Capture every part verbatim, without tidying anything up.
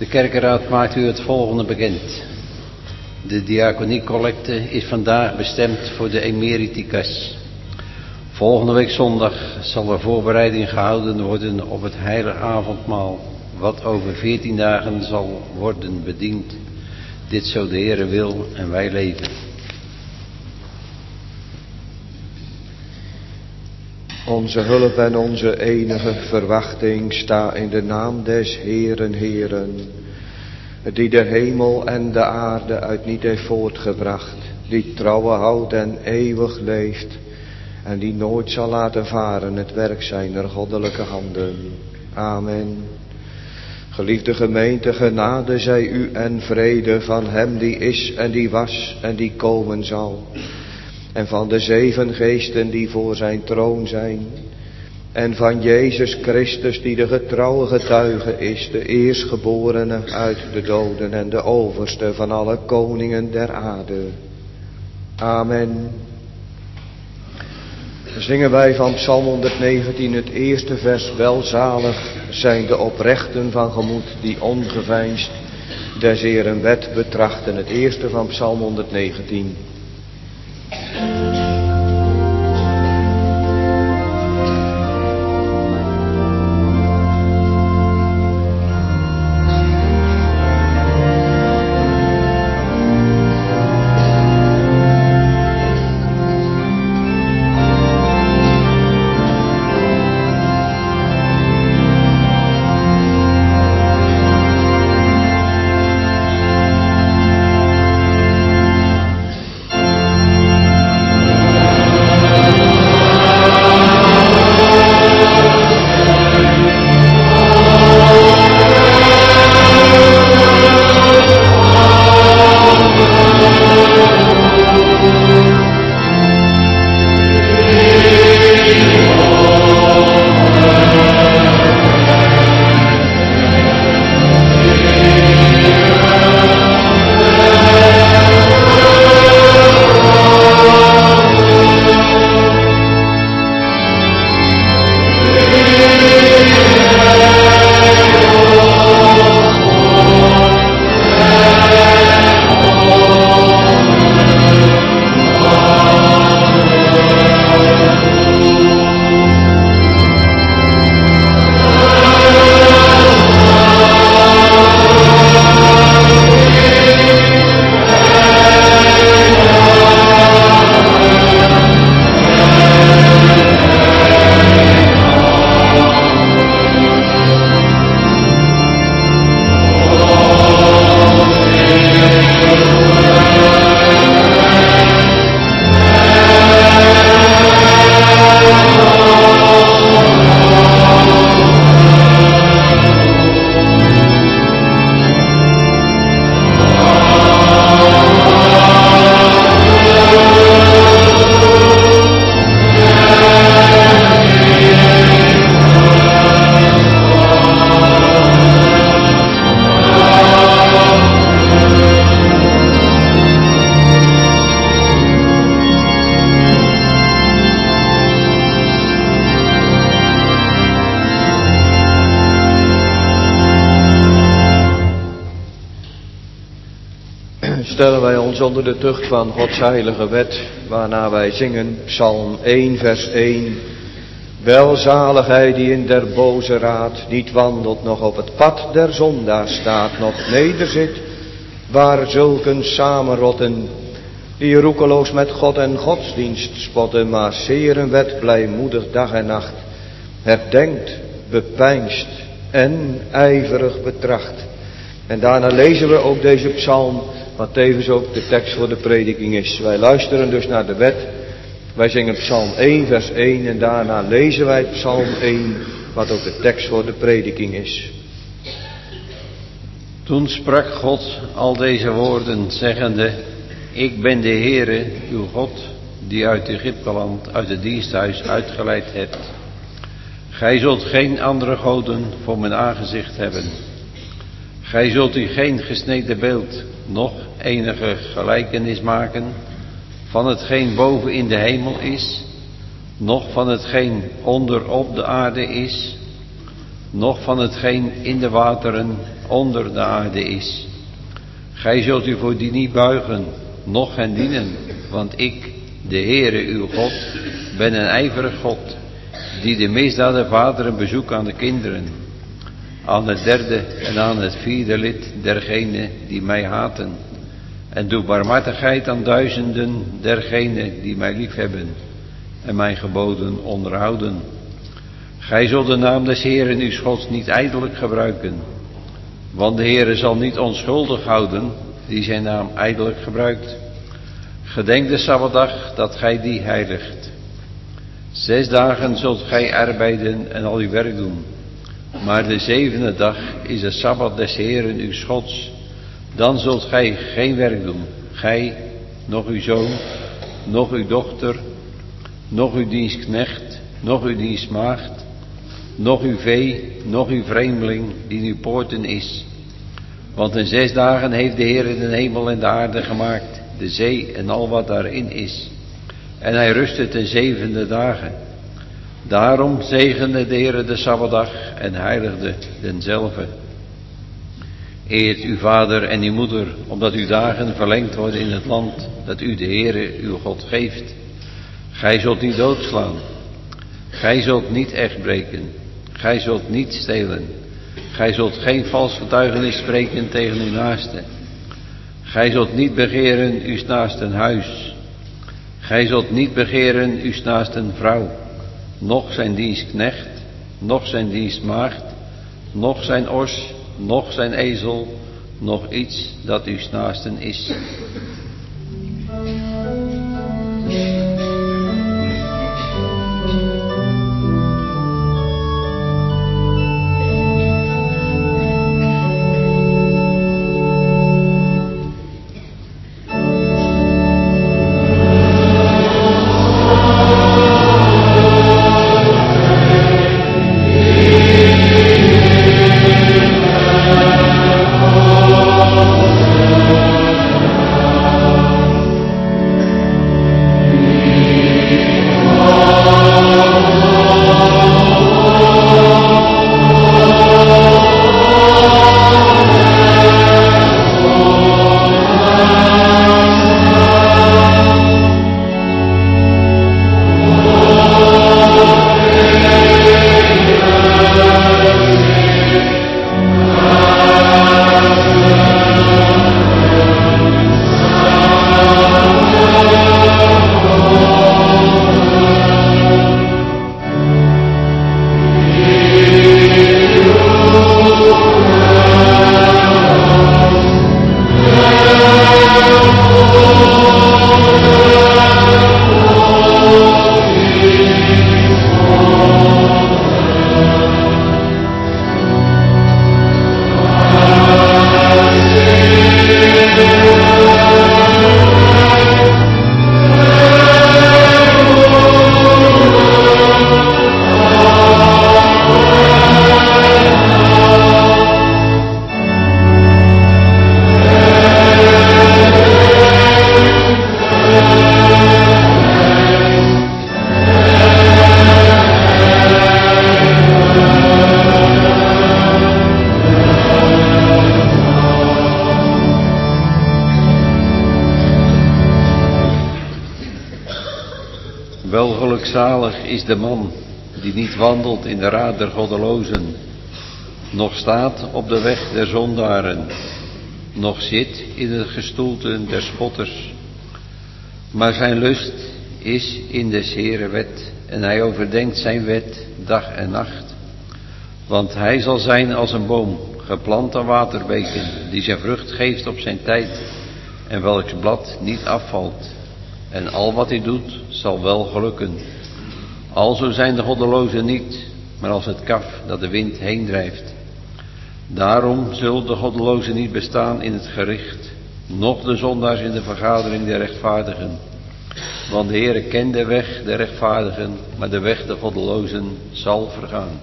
kerkenraad maakt u het volgende bekend. De diaconiecollecte is vandaag bestemd voor de emeriticas. Volgende week zondag zal er voorbereiding gehouden worden op het heilige avondmaal, wat over veertien dagen zal worden bediend. Dit zo de Heere wil en wij leven. Onze hulp en onze enige verwachting sta in de naam des Heeren, Heeren, die de hemel en de aarde uit niet heeft voortgebracht, die trouwe houdt en eeuwig leeft en die nooit zal laten varen het werk zijner goddelijke handen. Amen. Geliefde gemeente, genade zij u en vrede van hem die is en die was en die komen zal. En van de zeven geesten die voor zijn troon zijn. En van Jezus Christus die de getrouwe getuige is, de eerstgeborene uit de doden en de overste van alle koningen der aarde. Amen. Dan zingen wij van Psalm honderdnegentien het eerste vers: welzalig zijn de oprechten van gemoed die ongeveinsd des Heeren wet betrachten. Het eerste van Psalm honderdnegentien. Stellen wij ons onder de tucht van Gods heilige wet, waarna wij zingen Psalm één vers één. Welzalig hij die in der boze raad niet wandelt, nog op het pad der zondaar staat, nog nederzit, waar zulken samenrotten, die roekeloos met God en godsdienst spotten, maar zeer een wet blijmoedig dag en nacht, herdenkt, bepeinst en ijverig betracht. En daarna lezen we ook deze psalm, wat tevens ook de tekst voor de prediking is. Wij luisteren dus naar de wet. Wij zingen Psalm één vers één en daarna lezen wij Psalm één, wat ook de tekst voor de prediking is. Toen sprak God al deze woorden, zeggende: Ik ben de Heere, uw God, die uit Egypteland, uit het diensthuis uitgeleid hebt. Gij zult geen andere goden voor mijn aangezicht hebben. Gij zult u geen gesneden beeld, noch enige gelijkenis maken van hetgeen boven in de hemel is, noch van hetgeen onder op de aarde is, noch van hetgeen in de wateren onder de aarde is. Gij zult u voor die niet buigen, noch hen dienen, want ik, de Heere uw God, ben een ijverig God, die de misdaden vaderen bezoekt aan de kinderen, aan het derde en aan het vierde lid dergenen die mij haten, en doe barmhartigheid aan duizenden dergenen die mij liefhebben en mijn geboden onderhouden. Gij zult de naam des Heeren uw Gods niet ijdelijk gebruiken, want de Heere zal niet onschuldig houden die zijn naam ijdelijk gebruikt. Gedenk de Sabbatdag dat gij die heiligt. Zes dagen zult gij arbeiden en al uw werk doen, maar de zevende dag is de Sabbat des Heeren uw Gods. Dan zult gij geen werk doen, gij, noch uw zoon, noch uw dochter, noch uw dienstknecht, noch uw dienstmaagd, noch uw vee, noch uw vreemdeling die in uw poorten is. Want in zes dagen heeft de Heer de hemel en de aarde gemaakt, de zee en al wat daarin is. En hij rustte ten zevende dagen. Daarom zegende de Heer de Sabbatdag en heiligde denzelve. Eert uw vader en uw moeder, opdat uw dagen verlengd worden in het land dat u de Heere uw God geeft. Gij zult niet doodslaan. Gij zult niet echt breken. Gij zult niet stelen. Gij zult geen vals getuigenis spreken tegen uw naaste. Gij zult niet begeren uw naasten huis. Gij zult niet begeren uw naasten vrouw, noch zijn dienstknecht, noch zijn dienstmaagd, noch zijn os, noch zijn ezel, noch iets dat uw naasten is. Welgelukzalig is de man die niet wandelt in de raad der goddelozen, noch staat op de weg der zondaren, noch zit in de gestoelten der spotters. Maar zijn lust is in des Heere wet, en hij overdenkt zijn wet dag en nacht. Want hij zal zijn als een boom, geplant aan waterbeken, die zijn vrucht geeft op zijn tijd, en welks blad niet afvalt. En al wat hij doet, zal wel gelukken. Alzo zijn de goddelozen niet, maar als het kaf dat de wind heen drijft. Daarom zullen de goddelozen niet bestaan in het gericht, noch de zondaars in de vergadering der rechtvaardigen. Want de Heere kent de weg der rechtvaardigen, maar de weg der goddelozen zal vergaan.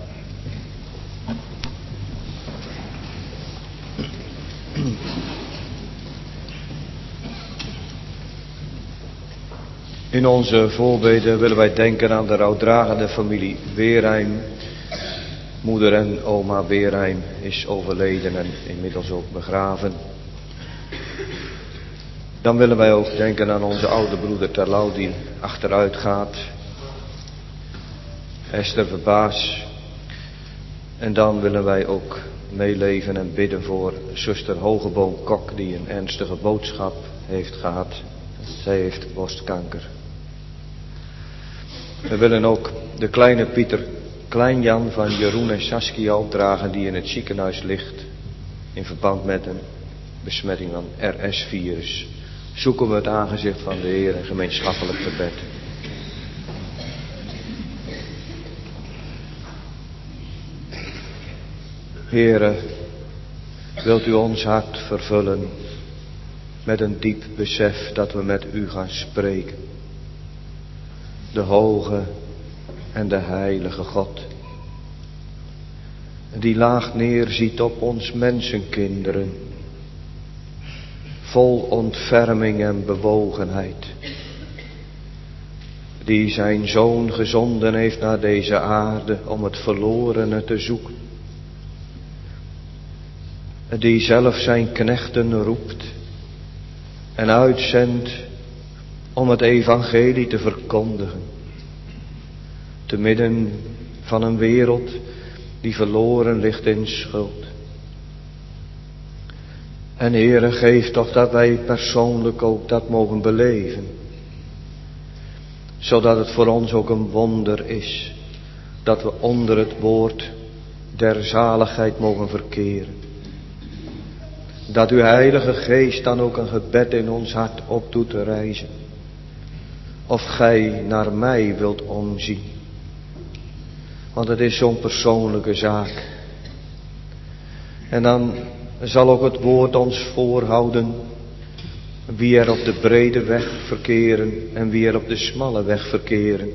In onze voorbeden willen wij denken aan de rouwdragende familie Weerheim, Moeder en oma Beerheim is overleden en inmiddels ook begraven. Dan willen wij ook denken aan onze oude broeder Terlouw die achteruit gaat. Esther Verbaas. En dan willen wij ook meeleven en bidden voor zuster Hogeboom Kok die een ernstige boodschap heeft gehad. Zij heeft borstkanker. We willen ook de kleine Pieter Kleinjan van Jeroen en Saskia opdragen die in het ziekenhuis ligt in verband met een besmetting van R S-virus. Zoeken we het aangezicht van de Heer en gemeenschappelijk gebed. Heere, wilt u ons hart vervullen met een diep besef dat we met u gaan spreken. De hoge en de heilige God. Die laag neerziet op ons mensenkinderen. Vol ontferming en bewogenheid. Die zijn zoon gezonden heeft naar deze aarde om het verlorene te zoeken. Die zelf zijn knechten roept en uitzendt om het evangelie te verkondigen. Te midden van een wereld die verloren ligt in schuld. En Heere, geef toch dat wij persoonlijk ook dat mogen beleven. Zodat het voor ons ook een wonder is dat we onder het woord der zaligheid mogen verkeren. Dat uw Heilige Geest dan ook een gebed in ons hart op doet te rijzen. Of gij naar mij wilt omzien. Want het is zo'n persoonlijke zaak. En dan zal ook het woord ons voorhouden wie er op de brede weg verkeren en wie er op de smalle weg verkeren.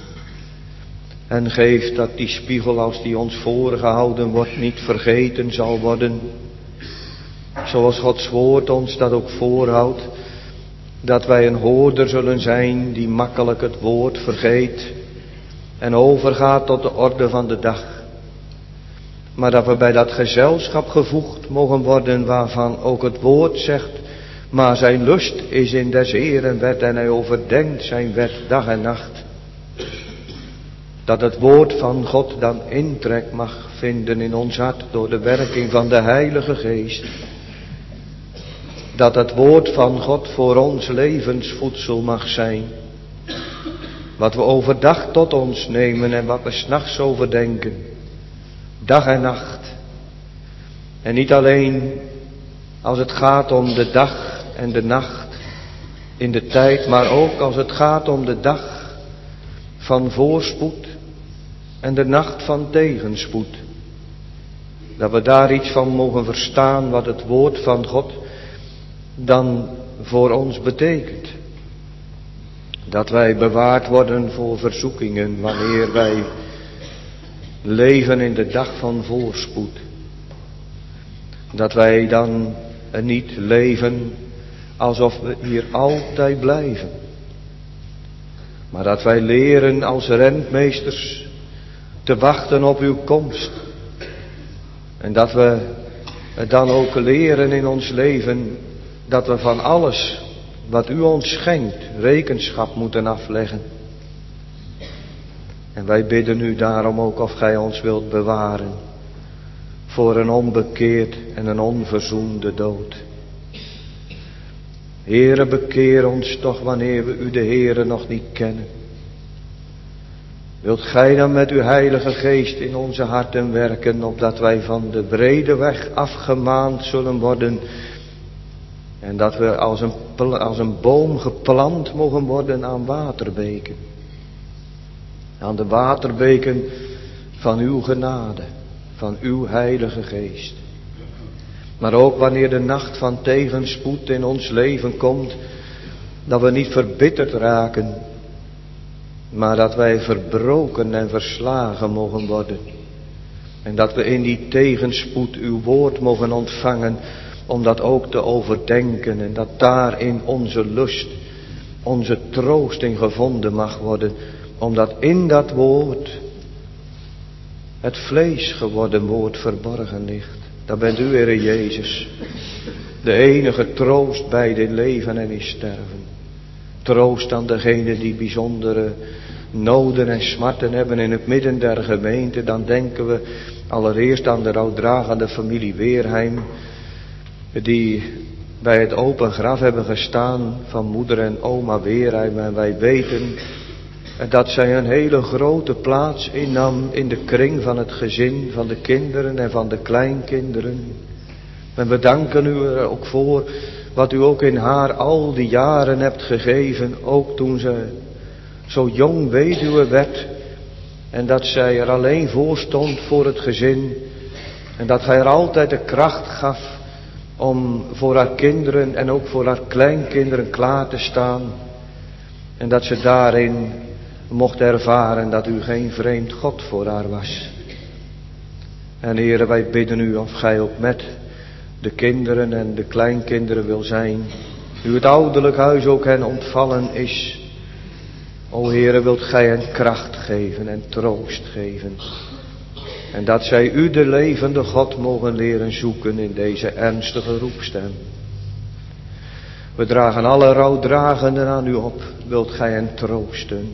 En geef dat die spiegel als die ons voorgehouden wordt niet vergeten zal worden. Zoals Gods woord ons dat ook voorhoudt. Dat wij een hoorder zullen zijn die makkelijk het woord vergeet. En overgaat tot de orde van de dag. Maar dat we bij dat gezelschap gevoegd mogen worden waarvan ook het woord zegt. Maar zijn lust is in des Heeren wet en hij overdenkt zijn wet dag en nacht. Dat het woord van God dan intrek mag vinden in ons hart door de werking van de Heilige Geest. Dat het woord van God voor ons levensvoedsel mag zijn. Wat we overdag tot ons nemen en wat we 's nachts overdenken. Dag en nacht. En niet alleen als het gaat om de dag en de nacht in de tijd, maar ook als het gaat om de dag van voorspoed en de nacht van tegenspoed. Dat we daar iets van mogen verstaan wat het woord van God dan voor ons betekent. Dat wij bewaard worden voor verzoekingen wanneer wij leven in de dag van voorspoed. Dat wij dan niet leven alsof we hier altijd blijven. Maar dat wij leren als rentmeesters te wachten op uw komst. En dat we dan ook leren in ons leven dat we van alles wat u ons schenkt rekenschap moeten afleggen. En wij bidden u daarom ook of gij ons wilt bewaren voor een onbekeerd en een onverzoende dood. Heere, bekeer ons toch wanneer we u de Heere nog niet kennen. Wilt gij dan met uw Heilige Geest in onze harten werken, opdat wij van de brede weg afgemaand zullen worden. En dat we als een, als een boom geplant mogen worden aan waterbeken. Aan de waterbeken van uw genade, van uw Heilige Geest. Maar ook wanneer de nacht van tegenspoed in ons leven komt, dat we niet verbitterd raken, maar dat wij verbroken en verslagen mogen worden. En dat we in die tegenspoed uw woord mogen ontvangen, om dat ook te overdenken en dat daarin onze lust, onze troost in gevonden mag worden. Omdat in dat woord het vlees geworden woord verborgen ligt. Dat bent u, Heere Jezus. De enige troost bij dit leven en in sterven. Troost aan degenen die bijzondere noden en smarten hebben in het midden der gemeente. Dan denken we allereerst aan de rouwdragende familie Weerheim, die bij het open graf hebben gestaan van moeder en oma Weerheim. En wij weten dat zij een hele grote plaats innam in de kring van het gezin, van de kinderen en van de kleinkinderen. En we danken u er ook voor wat u ook in haar al die jaren hebt gegeven, ook toen ze zo jong weduwe werd. En dat zij er alleen voor stond voor het gezin. En dat gij er altijd de kracht gaf om voor haar kinderen en ook voor haar kleinkinderen klaar te staan. En dat ze daarin mocht ervaren dat u geen vreemd God voor haar was. En Heere, wij bidden u of gij ook met de kinderen en de kleinkinderen wil zijn. U het ouderlijk huis ook hen ontvallen is. O Heere, wilt gij hen kracht geven en troost geven. En dat zij u de levende God mogen leren zoeken in deze ernstige roepstem. We dragen alle rouwdragenden aan u op. Wilt gij hen troosten.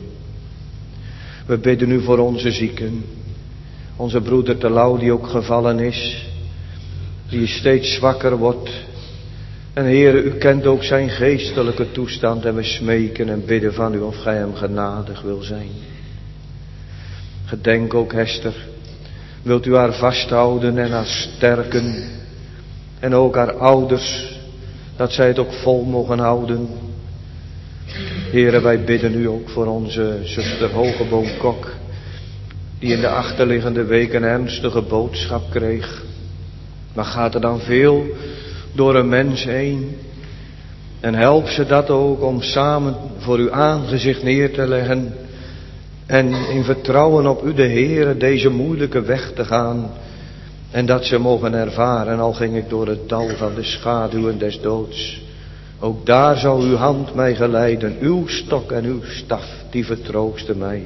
We bidden u voor onze zieken. Onze broeder Telau die ook gevallen is. Die steeds zwakker wordt. En Heere, u kent ook zijn geestelijke toestand. En we smeken en bidden van u of gij hem genadig wil zijn. Gedenk ook Hester. Wilt u haar vasthouden en haar sterken. En ook haar ouders. Dat zij het ook vol mogen houden. Heere, wij bidden u ook voor onze zuster Hogeboom Kok. Die in de achterliggende week een ernstige boodschap kreeg. Maar gaat er dan veel door een mens heen. En help ze dat ook om samen voor uw aangezicht neer te leggen. En in vertrouwen op u de Heere deze moeilijke weg te gaan. En dat ze mogen ervaren, al ging ik door het dal van de schaduwen des doods. Ook daar zal uw hand mij geleiden, uw stok en uw staf, die vertroosten mij.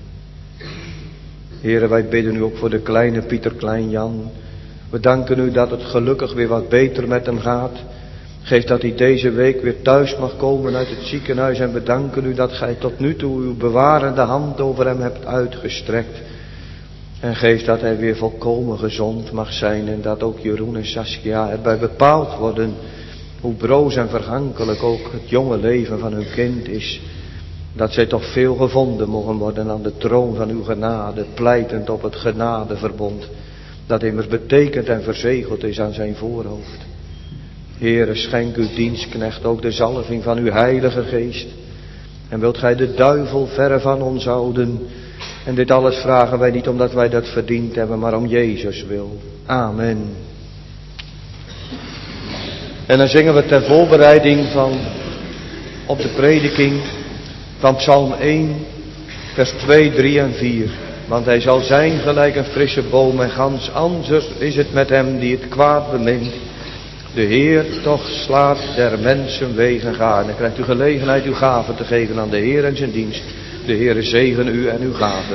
Heere, wij bidden u ook voor de kleine Pieter Klein-Jan. We danken u dat het gelukkig weer wat beter met hem gaat. Geef dat hij deze week weer thuis mag komen uit het ziekenhuis. En we danken u dat gij tot nu toe uw bewarende hand over hem hebt uitgestrekt. En geef dat hij weer volkomen gezond mag zijn. En dat ook Jeroen en Saskia erbij bepaald worden. Hoe broos en vergankelijk ook het jonge leven van hun kind is. Dat zij toch veel gevonden mogen worden aan de troon van uw genade. Pleitend op het genadeverbond. Dat immers betekend en verzegeld is aan zijn voorhoofd. Heere, schenk uw dienstknecht ook de zalving van uw heilige geest. En wilt gij de duivel verre van ons houden. En dit alles vragen wij niet omdat wij dat verdiend hebben, maar om Jezus wil. Amen. En dan zingen we ter voorbereiding van op de prediking van Psalm één, vers twee, drie en vier. Want hij zal zijn gelijk een frisse boom en gans anders is het met hem die het kwaad bemint. De Heer toch slaat der mensen wegen gaan. En dan krijgt u gelegenheid uw gaven te geven aan de Heer en zijn dienst. De Heer zegen u en uw gaven.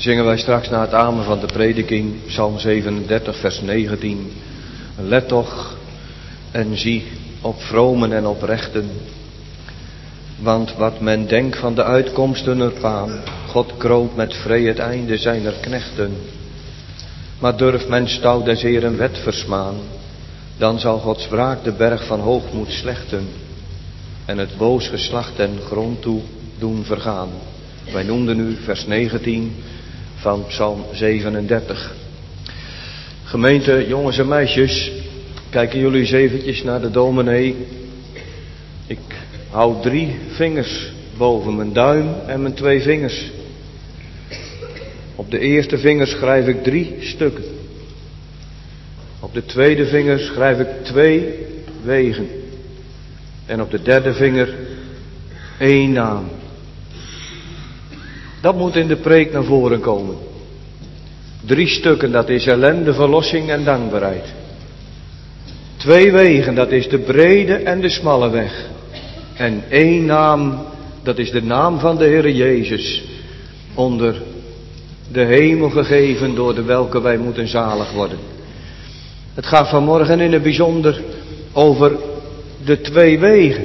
zingen wij straks na het amen van de prediking, Psalm zevenendertig, vers negentien. Let toch en zie op vromen en oprechten. Want wat men denkt van de uitkomsten ervan, God kroont met vree het einde zijner knechten. Maar durft men stout des Heeren wet versmaan, dan zal Gods wraak de berg van hoogmoed slechten en het boos geslacht ten grond toe doen vergaan. Wij noemden nu vers negentien van Psalm zevenendertig. Gemeente, jongens en meisjes, kijken jullie eens eventjes naar de dominee. Ik hou drie vingers boven mijn duim en mijn twee vingers. Op de eerste vinger schrijf ik drie stukken. Op de tweede vinger schrijf ik twee wegen. En op de derde vinger één naam. Dat moet in de preek naar voren komen. Drie stukken, dat is ellende, verlossing en dankbaarheid. Twee wegen, dat is de brede en de smalle weg. En één naam, dat is de naam van de Heer Jezus. Onder de hemel gegeven, door de welke wij moeten zalig worden. Het gaat vanmorgen in het bijzonder over de twee wegen.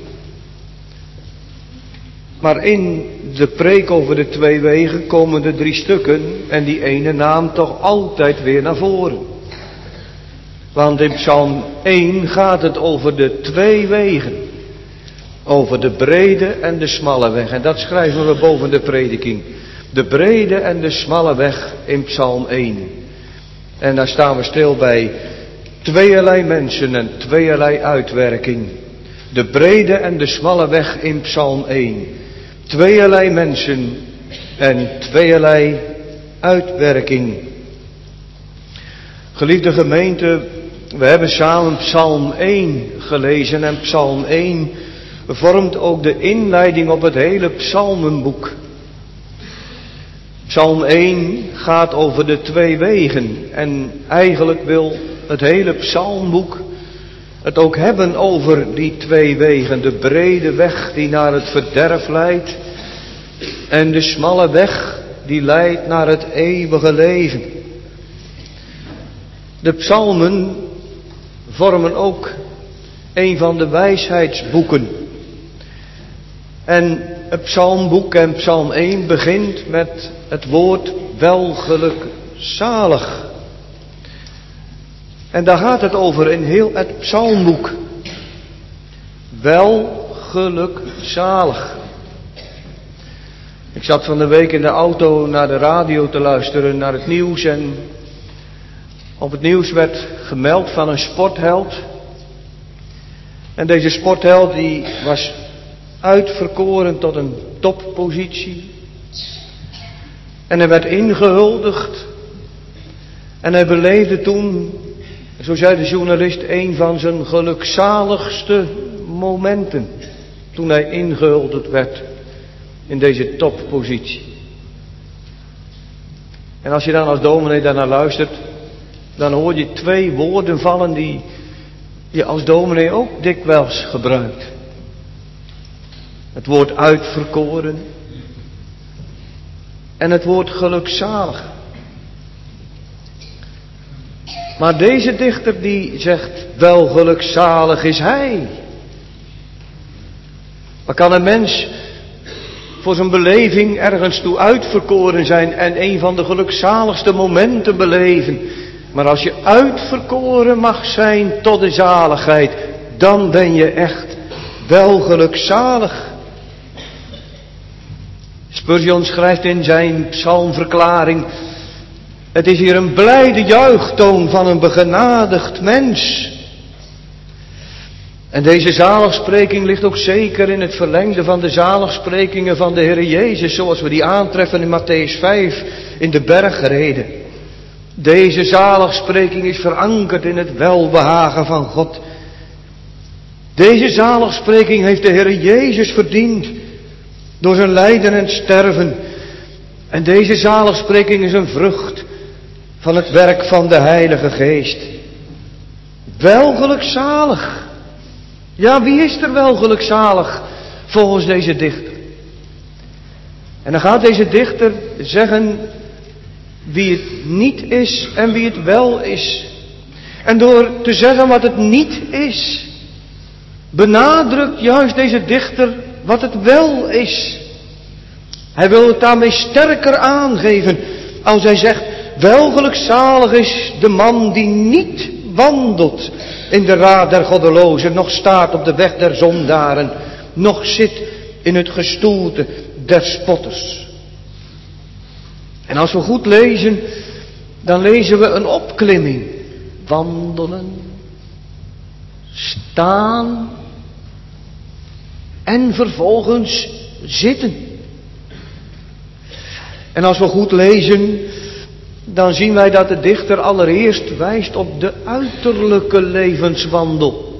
Maar in de preek over de twee wegen komen de drie stukken en die ene naam toch altijd weer naar voren. Want in Psalm één gaat het over de twee wegen. Over de brede en de smalle weg. En dat schrijven we boven de prediking. De brede en de smalle weg in Psalm één. En daar staan we stil bij tweeërlei mensen en tweeërlei uitwerking. De brede en de smalle weg in Psalm één. Tweeërlei mensen en tweeërlei uitwerking. Geliefde gemeente, we hebben samen Psalm één gelezen en Psalm één vormt ook de inleiding op het hele psalmenboek. Psalm één gaat over de twee wegen en eigenlijk wil het hele psalmboek het ook hebben over die twee wegen. De brede weg die naar het verderf leidt en de smalle weg die leidt naar het eeuwige leven. De psalmen vormen ook een van de wijsheidsboeken. En het psalmboek en Psalm één begint met het woord welgelukzalig. En daar gaat het over in heel het psalmboek. Welgelukzalig. Ik zat van de week in de auto naar de radio te luisteren, naar het nieuws. En op het nieuws werd gemeld van een sportheld. En deze sportheld die was uitverkoren tot een toppositie. En hij werd ingehuldigd. En hij beleefde toen, zo zei de journalist, een van zijn gelukzaligste momenten. Toen hij ingehuldigd werd in deze toppositie. En als je dan als dominee daarnaar luistert, dan hoor je twee woorden vallen die je als dominee ook dikwijls gebruikt. Het woord uitverkoren en het woord gelukzalig. Maar deze dichter die zegt, wel gelukzalig is hij. Maar kan een mens voor zijn beleving ergens toe uitverkoren zijn en een van de gelukzaligste momenten beleven. Maar als je uitverkoren mag zijn tot de zaligheid, dan ben je echt wel gelukzalig. Spurgeon schrijft in zijn psalmverklaring, het is hier een blijde juichtoon van een begenadigd mens. En deze zaligspreking ligt ook zeker in het verlengde van de zaligsprekingen van de Heer Jezus, zoals we die aantreffen in Mattheüs vijf in de bergreden. Deze zaligspreking is verankerd in het welbehagen van God. Deze zaligspreking heeft de Heer Jezus verdiend door zijn lijden en sterven. En deze zaligspreking is een vrucht van het werk van de Heilige Geest. Wel gelukzalig. Ja, wie is er wel gelukzalig volgens deze dichter? En dan gaat deze dichter zeggen wie het niet is en wie het wel is. En door te zeggen wat het niet is, benadrukt juist deze dichter wat het wel is. Hij wil het daarmee sterker aangeven als hij zegt, welgelukzalig is de man die niet wandelt in de raad der goddelozen, nog staat op de weg der zondaren, nog zit in het gestoelte der spotters. En als we goed lezen, dan lezen we een opklimming. Wandelen, staan en vervolgens zitten. En als we goed lezen, dan zien wij dat de dichter allereerst wijst op de uiterlijke levenswandel.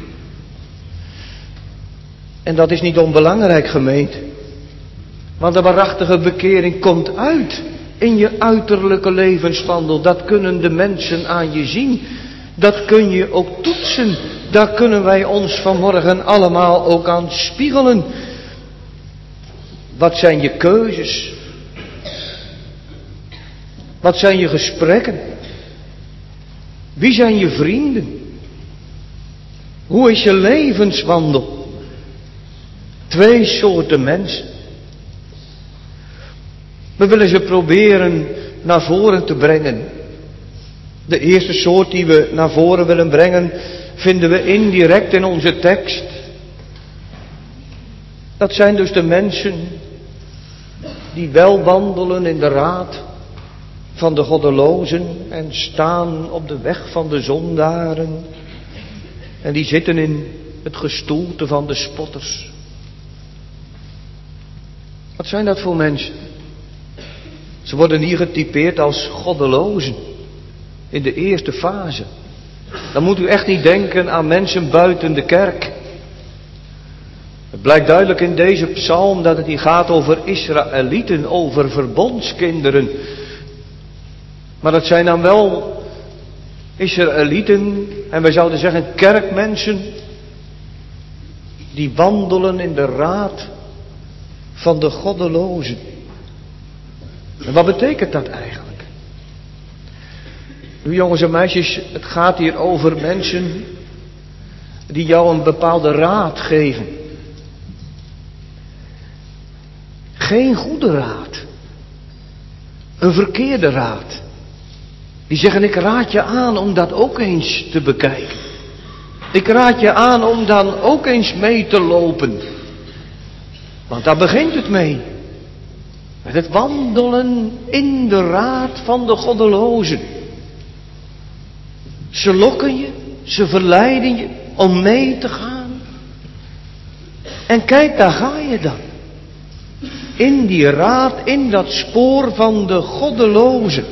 En dat is niet onbelangrijk, gemeente. Want de waarachtige bekering komt uit in je uiterlijke levenswandel. Dat kunnen de mensen aan je zien. Dat kun je ook toetsen. Daar kunnen wij ons vanmorgen allemaal ook aan spiegelen. Wat zijn je keuzes? Wat zijn je gesprekken? Wie zijn je vrienden? Hoe is je levenswandel? Twee soorten mensen. We willen ze proberen naar voren te brengen. De eerste soort die we naar voren willen brengen, vinden we indirect in onze tekst. Dat zijn dus de mensen die wel wandelen in de raad van de goddelozen en staan op de weg van de zondaren. En die zitten in het gestoelte van de spotters. Wat zijn dat voor mensen? Ze worden hier getypeerd als goddelozen. In de eerste fase. Dan moet u echt niet denken aan mensen buiten de kerk. Het blijkt duidelijk in deze psalm dat het hier gaat over Israëlieten, over verbondskinderen. Maar dat zijn dan wel Israëlieten, en wij zouden zeggen kerkmensen, die wandelen in de raad van de goddelozen. En wat betekent dat eigenlijk? Nu jongens en meisjes, het gaat hier over mensen die jou een bepaalde raad geven. Geen goede raad. Een verkeerde raad. Die zeggen, ik raad je aan om dat ook eens te bekijken. Ik raad je aan om dan ook eens mee te lopen. Want daar begint het mee. Met het wandelen in de raad van de goddelozen. Ze lokken je, ze verleiden je om mee te gaan. En kijk, daar ga je dan. In die raad, in dat spoor van de goddelozen.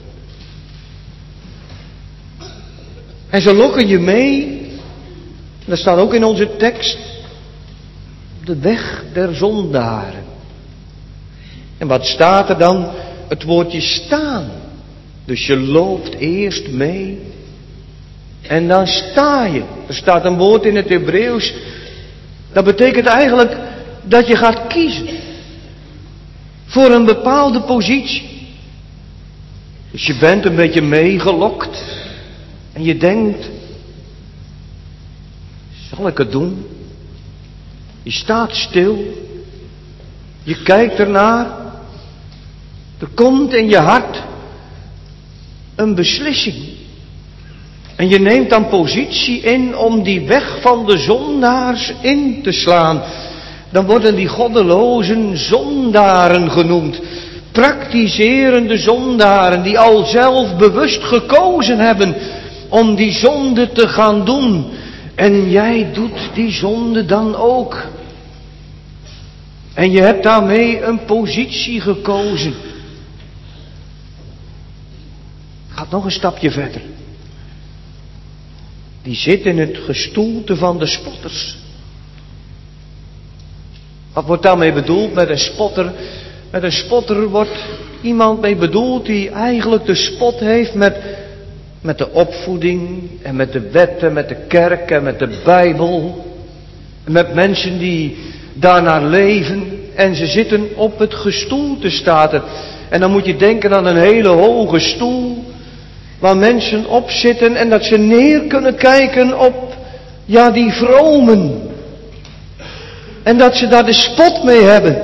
En ze lokken je mee, dat staat ook in onze tekst, op de weg der zondaren. En wat staat er dan? Het woordje staan. Dus je loopt eerst mee en dan sta je. Er staat een woord in het Hebreeuws, dat betekent eigenlijk dat je gaat kiezen voor een bepaalde positie. Dus je bent een beetje meegelokt en je denkt, zal ik het doen? Je staat stil, je kijkt ernaar, er komt in je hart een beslissing. En je neemt dan positie in om die weg van de zondaars in te slaan. Dan worden die goddelozen zondaren genoemd. Praktiserende zondaren die al zelf bewust gekozen hebben om die zonde te gaan doen. En jij doet die zonde dan ook. En je hebt daarmee een positie gekozen. Gaat nog een stapje verder. Die zit in het gestoelte van de spotters. Wat wordt daarmee bedoeld met een spotter? Met een spotter wordt iemand mee bedoeld die eigenlijk de spot heeft met, met de opvoeding en met de wetten, met de kerk en met de Bijbel. En met mensen die daarnaar leven en ze zitten op het gestoelte, staat er. En dan moet je denken aan een hele hoge stoel, waar mensen op zitten en dat ze neer kunnen kijken op, ja, die vromen. En dat ze daar de spot mee hebben.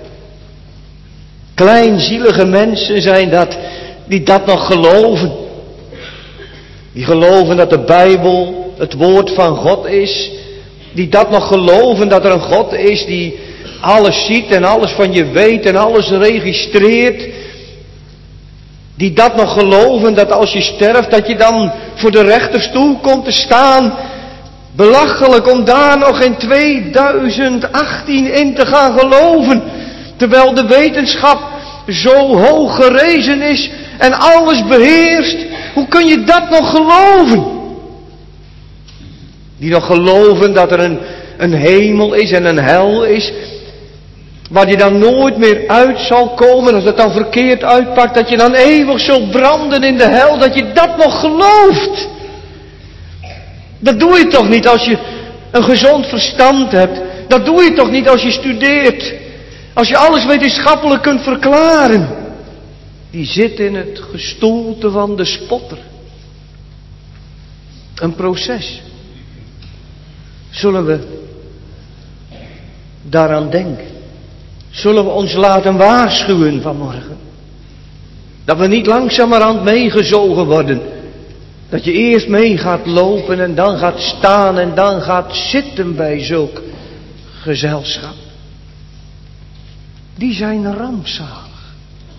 Kleinzielige mensen zijn dat, die dat nog geloven. Die geloven dat de Bijbel het woord van God is. Die dat nog geloven dat er een God is die alles ziet en alles van je weet en alles registreert. Die dat nog geloven dat als je sterft dat je dan voor de rechterstoel komt te staan. Belachelijk om daar nog in tweeduizend achttien in te gaan geloven. Terwijl de wetenschap zo hoog gerezen is en alles beheerst. Hoe kun je dat nog geloven? Die nog geloven dat er een, een hemel is en een hel is. Waar je dan nooit meer uit zal komen. Als het dan verkeerd uitpakt. Dat je dan eeuwig zult branden in de hel. Dat je dat nog gelooft. Dat doe je toch niet als je een gezond verstand hebt. Dat doe je toch niet als je studeert. Als je alles wetenschappelijk kunt verklaren. Die zit in het gestoelte van de spotter. Een proces. Zullen we daaraan denken? Zullen we ons laten waarschuwen vanmorgen? Dat we niet langzamerhand meegezogen worden. Dat je eerst mee gaat lopen en dan gaat staan en dan gaat zitten bij zulk gezelschap. Die zijn rampzalig.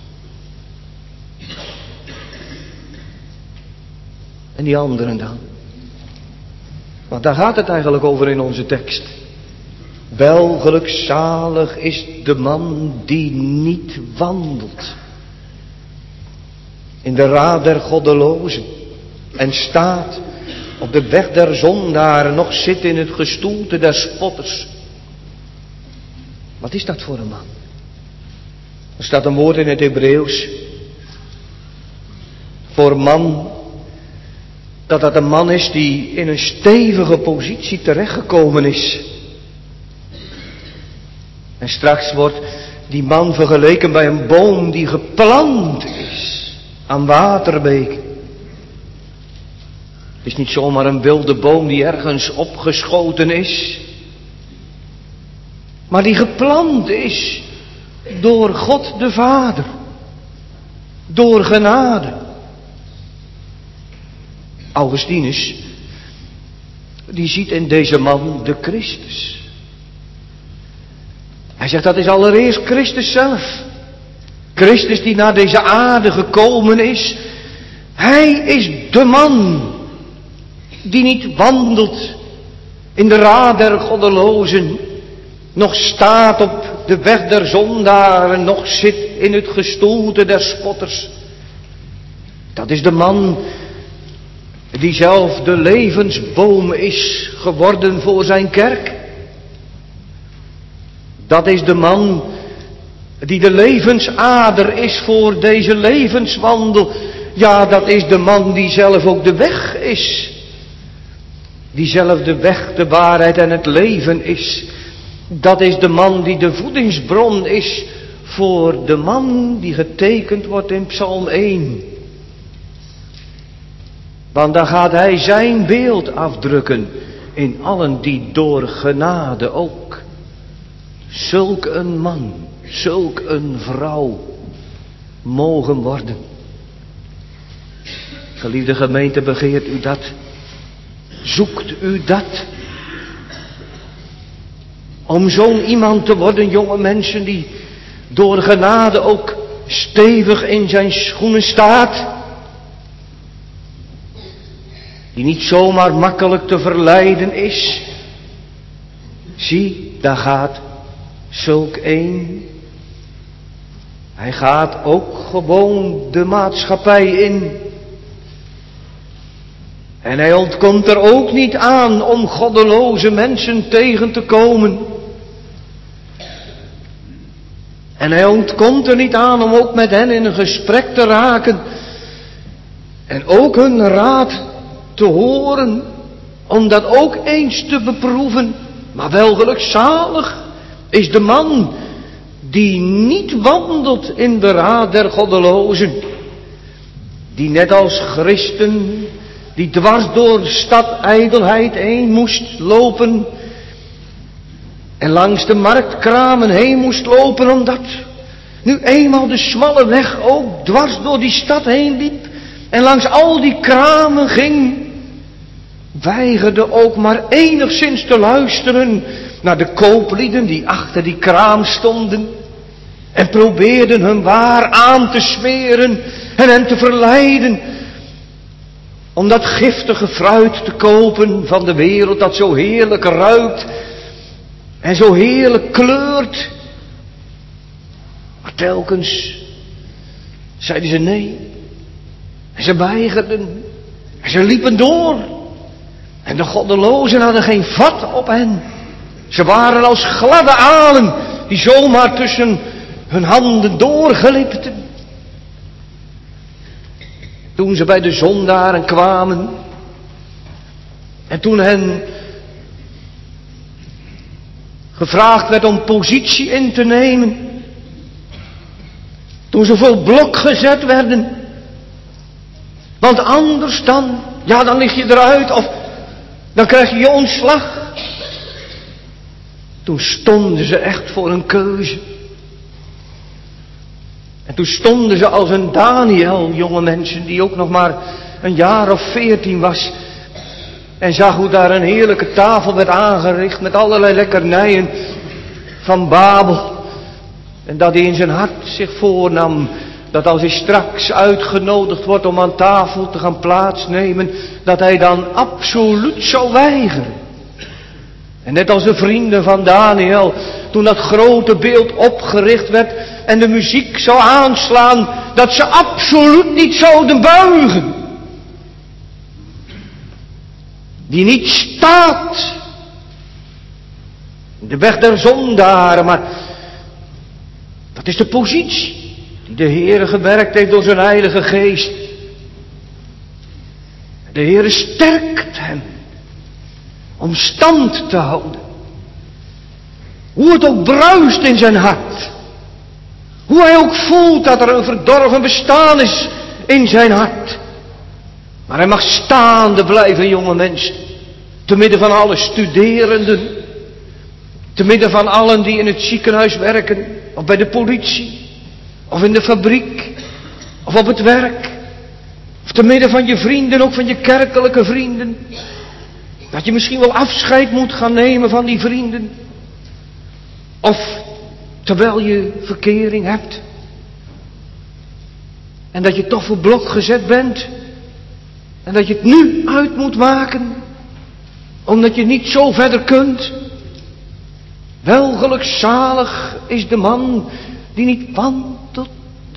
En die anderen dan? Want daar gaat het eigenlijk over in onze tekst. Wel gelukzalig is de man die niet wandelt in de raad der goddelozen en staat op de weg der zondaren, nog zit in het gestoelte der spotters. Wat is dat voor een man? Er staat een woord in het Hebreeuws voor man, dat dat een man is die in een stevige positie terechtgekomen is. En straks wordt die man vergeleken bij een boom die geplant is aan waterbeken. Het is niet zomaar een wilde boom die ergens opgeschoten is, maar die geplant is door God de Vader, door genade. Augustinus, die ziet in deze man de Christus. Hij zegt dat is allereerst Christus zelf. Christus die naar deze aarde gekomen is. Hij is de man die niet wandelt in de raad der goddelozen, nog staat op de weg der zondaren, nog zit in het gestoelte der spotters. Dat is de man die zelf de levensboom is geworden voor zijn kerk. Dat is de man die de levensader is voor deze levenswandel. Ja, dat is de man die zelf ook de weg is. Die zelf de weg, de waarheid en het leven is. Dat is de man die de voedingsbron is voor de man die getekend wordt in Psalm één. Want dan gaat hij zijn beeld afdrukken in allen die door genade ook zulk een man, zulk een vrouw mogen worden. Geliefde gemeente, begeert u dat? Zoekt u dat? Om zo'n iemand te worden, jonge mensen, die door genade ook stevig in zijn schoenen staat. Die niet zomaar makkelijk te verleiden is. Zie, daar gaat zulk een. Hij gaat ook gewoon de maatschappij in. En hij ontkomt er ook niet aan om goddeloze mensen tegen te komen. En hij ontkomt er niet aan om ook met hen in een gesprek te raken. En ook hun raad te horen. Om dat ook eens te beproeven. Maar wel gelukzalig is de man die niet wandelt in de raad der goddelozen, die net als Christen, die dwars door de stad ijdelheid heen moest lopen en langs de marktkramen heen moest lopen, omdat nu eenmaal de smalle weg ook dwars door die stad heen liep en langs al die kramen ging, weigerde ook maar enigszins te luisteren naar de kooplieden die achter die kraam stonden en probeerden hun waar aan te smeren en hen te verleiden om dat giftige fruit te kopen van de wereld dat zo heerlijk ruikt en zo heerlijk kleurt. Maar telkens zeiden ze nee. En ze weigerden. En ze liepen door. En de goddelozen hadden geen vat op hen. Ze waren als gladde alen die zomaar tussen hun handen doorglipten. Toen ze bij de zondaren kwamen en toen hen gevraagd werd om positie in te nemen, toen ze voor blok gezet werden, want anders dan, ja dan lig je eruit of dan krijg je je ontslag. Toen stonden ze echt voor een keuze. En toen stonden ze als een Daniel, jonge mensen, die ook nog maar een jaar of veertien was. En zag hoe daar een heerlijke tafel werd aangericht met allerlei lekkernijen van Babel. En dat hij in zijn hart zich voornam dat als hij straks uitgenodigd wordt om aan tafel te gaan plaatsnemen, dat hij dan absoluut zou weigeren. En net als de vrienden van Daniel, toen dat grote beeld opgericht werd en de muziek zou aanslaan, dat ze absoluut niet zouden buigen. Die niet staat in de weg der zondaren, maar dat is de positie die de Heere gewerkt heeft door zijn Heilige Geest. De Heere sterkt hem om stand te houden. Hoe het ook bruist in zijn hart. Hoe hij ook voelt dat er een verdorven bestaan is in zijn hart. Maar hij mag staande blijven, jonge mensen. Te midden van alle studerenden. Te midden van allen die in het ziekenhuis werken. Of bij de politie. Of in de fabriek. Of op het werk. Of te midden van je vrienden, ook van je kerkelijke vrienden. Dat je misschien wel afscheid moet gaan nemen van die vrienden. Of terwijl je verkering hebt. En dat je toch voor blok gezet bent. En dat je het nu uit moet maken. Omdat je niet zo verder kunt. Wel gelukzalig is de man die niet wandelt.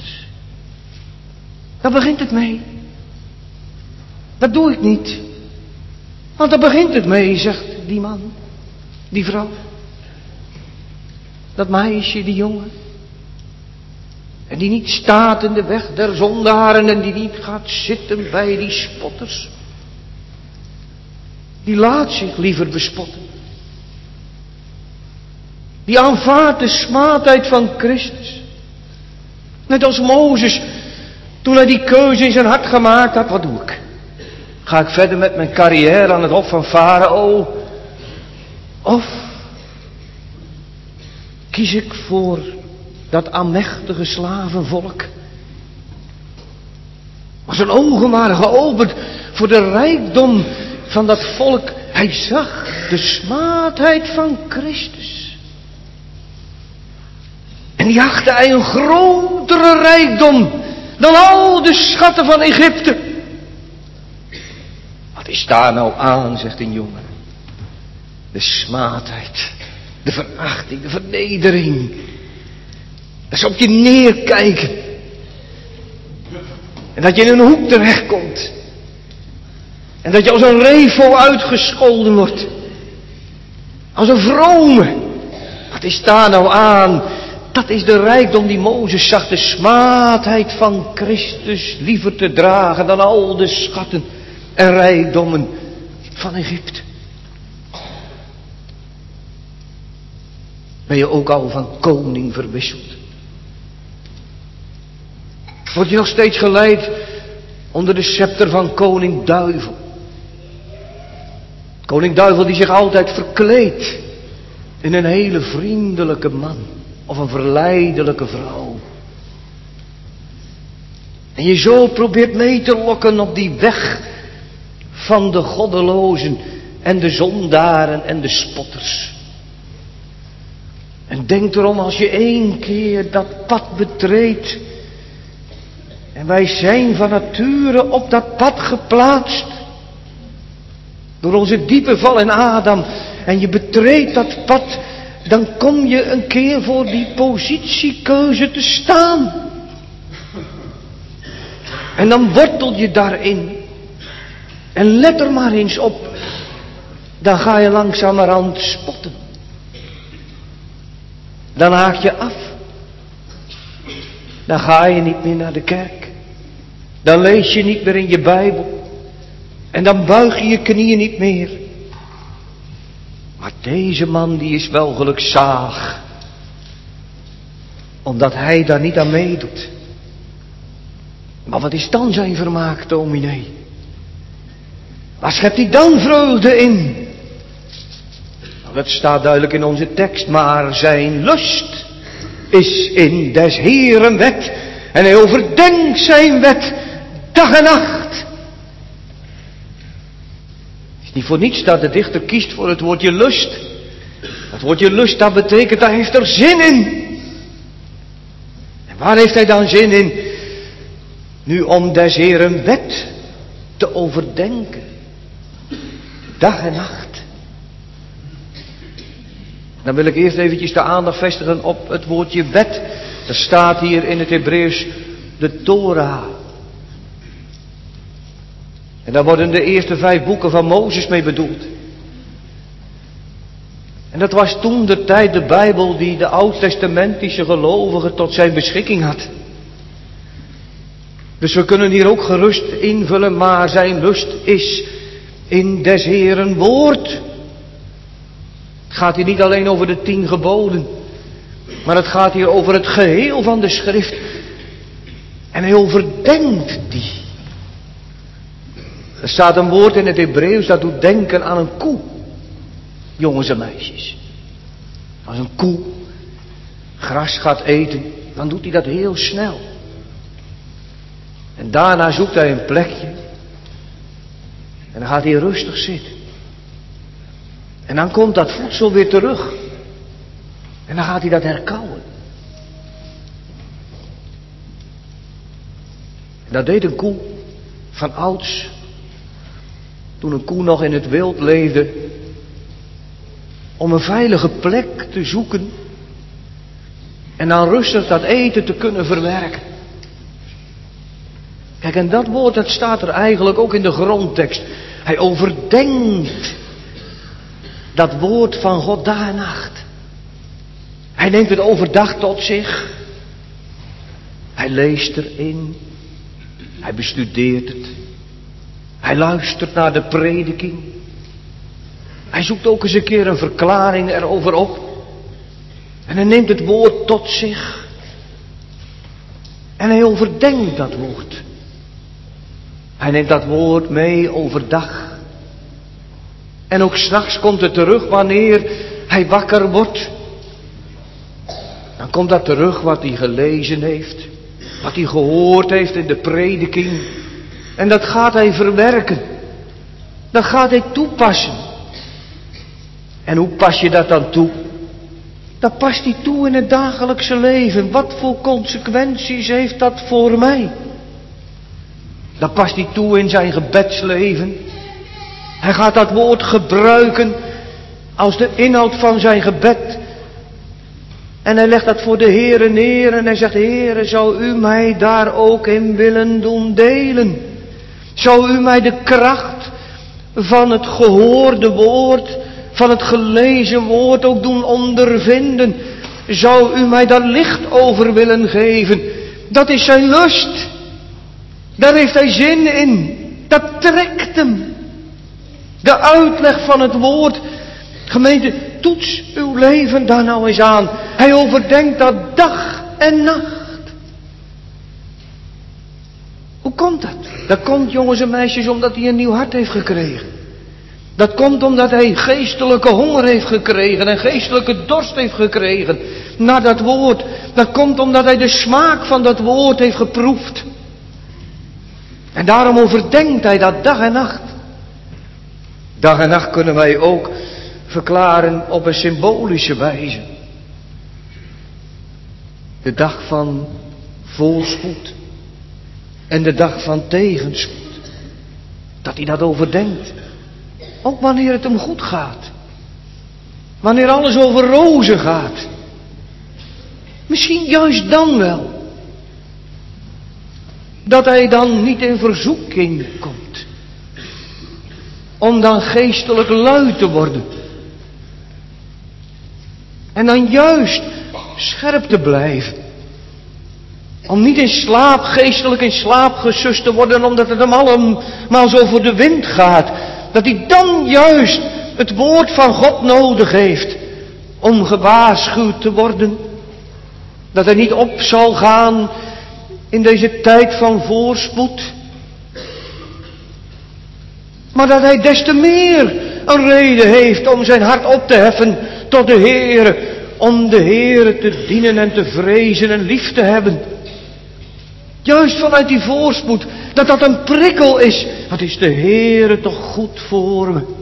Daar begint het mee. Dat doe ik niet. Want daar begint het mee, zegt die man. Die vrouw. Dat meisje, die jongen. En die niet staat in de weg der zondaren en die niet gaat zitten bij die spotters. Die laat zich liever bespotten. Die aanvaardt de smaadheid van Christus. Net als Mozes, toen hij die keuze in zijn hart gemaakt had, wat doe ik? Ga ik verder met mijn carrière aan het hof van Farao? Of kies ik voor dat aanmächtige slavenvolk? Maar zijn ogen waren geopend voor de rijkdom van dat volk. Hij zag de smaadheid van Christus. En die achtte hij een grotere rijkdom dan al de schatten van Egypte. Wat is daar nou aan, zegt een jongen. De smaadheid, de verachting, de vernedering. Dat ze op je neerkijken. En dat je in een hoek terechtkomt. En dat je als een revo uitgescholden wordt. Als een vrome. Wat is daar nou aan? Dat is de rijkdom die Mozes zag. De smaadheid van Christus liever te dragen dan al de schatten en rijkdommen van Egypte. Ben je ook al van koning verwisseld? Word je nog steeds geleid onder de scepter van koning duivel? Koning duivel die zich altijd verkleedt in een hele vriendelijke man of een verleidelijke vrouw. En je zo probeert mee te lokken op die weg van de goddelozen en de zondaren en de spotters. En denk erom, als je één keer dat pad betreedt, en wij zijn van nature op dat pad geplaatst, door onze diepe val in Adam, en je betreedt dat pad, dan kom je een keer voor die positiekeuze te staan. En dan wortel je daarin. En let er maar eens op. Dan ga je langzamerhand spotten. Dan haak je af. Dan ga je niet meer naar de kerk. Dan lees je niet meer in je Bijbel. En dan buig je je knieën niet meer. Maar deze man die is wel gelukzalig. Omdat hij daar niet aan meedoet. Maar wat is dan zijn vermaak, dominee? Waar schept hij dan vreugde in? Nou, dat staat duidelijk in onze tekst. Maar zijn lust is in des Heeren wet. En hij overdenkt zijn wet dag en nacht. Het is niet voor niets dat de dichter kiest voor het woordje lust. Dat woordje lust, dat betekent, daar heeft er zin in. En waar heeft hij dan zin in? Nu om des Heeren wet te overdenken. Dag en nacht. Dan wil ik eerst eventjes de aandacht vestigen op het woordje wet. Er staat hier in het Hebreeuws de Torah. En daar worden de eerste vijf boeken van Mozes mee bedoeld. En dat was toen de tijd de Bijbel die de oud-testamentische gelovigen tot zijn beschikking had. Dus we kunnen hier ook gerust invullen, maar zijn lust is in des Heeren woord. Het gaat hier niet alleen over de tien geboden, maar het gaat hier over het geheel van de schrift. En hij overdenkt die. Er staat een woord in het Hebreeuws dat doet denken aan een koe. Jongens en meisjes. Als een koe gras gaat eten, dan doet hij dat heel snel. En daarna zoekt hij een plekje. En dan gaat hij rustig zitten. En dan komt dat voedsel weer terug. En dan gaat hij dat herkauwen. En dat deed een koe van ouds. Toen een koe nog in het wild leefde. Om een veilige plek te zoeken. En dan rustig dat eten te kunnen verwerken. Kijk, en dat woord dat staat er eigenlijk ook in de grondtekst. Hij overdenkt dat woord van God dag en nacht. Hij neemt het overdag tot zich. Hij leest erin. Hij bestudeert het. Hij luistert naar de prediking. Hij zoekt ook eens een keer een verklaring erover op. En hij neemt het woord tot zich. En hij overdenkt dat woord. Hij neemt dat woord mee overdag. En ook 's nachts komt het terug wanneer hij wakker wordt. Dan komt dat terug wat hij gelezen heeft. Wat hij gehoord heeft in de prediking. En dat gaat hij verwerken. Dat gaat hij toepassen. En hoe pas je dat dan toe? Dat past hij toe in het dagelijkse leven. Wat voor consequenties heeft dat voor mij? Dat past hij toe in zijn gebedsleven. Hij gaat dat woord gebruiken als de inhoud van zijn gebed. En hij legt dat voor de Heere neer en hij zegt: Heere, zou u mij daar ook in willen doen delen? Zou u mij de kracht van het gehoorde woord, van het gelezen woord ook doen ondervinden? Zou u mij daar licht over willen geven? Dat is zijn lust. Daar heeft hij zin in. Dat trekt hem. De uitleg van het woord. Gemeente, toets uw leven daar nou eens aan. Hij overdenkt dat dag en nacht. Hoe komt dat? Dat komt, jongens en meisjes, omdat hij een nieuw hart heeft gekregen. Dat komt omdat hij geestelijke honger heeft gekregen en geestelijke dorst heeft gekregen naar dat woord. Dat komt omdat hij de smaak van dat woord heeft geproefd. En daarom overdenkt hij dat dag en nacht. Dag en nacht kunnen wij ook verklaren op een symbolische wijze. De dag van voorspoed en de dag van tegenspoed. Dat hij dat overdenkt. Ook wanneer het hem goed gaat. Wanneer alles over rozen gaat. Misschien juist dan wel. Dat hij dan niet in verzoeking komt. Om dan geestelijk lui te worden. En dan juist scherp te blijven. Om niet in slaap, geestelijk in slaap gesust te worden, omdat het hem allemaal zo voor de wind gaat. Dat hij dan juist het woord van God nodig heeft om gewaarschuwd te worden. Dat hij niet op zal gaan in deze tijd van voorspoed. Maar dat hij des te meer een reden heeft om zijn hart op te heffen tot de Heere. Om de Heere te dienen en te vrezen en lief te hebben. Juist vanuit die voorspoed, dat dat een prikkel is. Wat is de Heere toch goed voor me.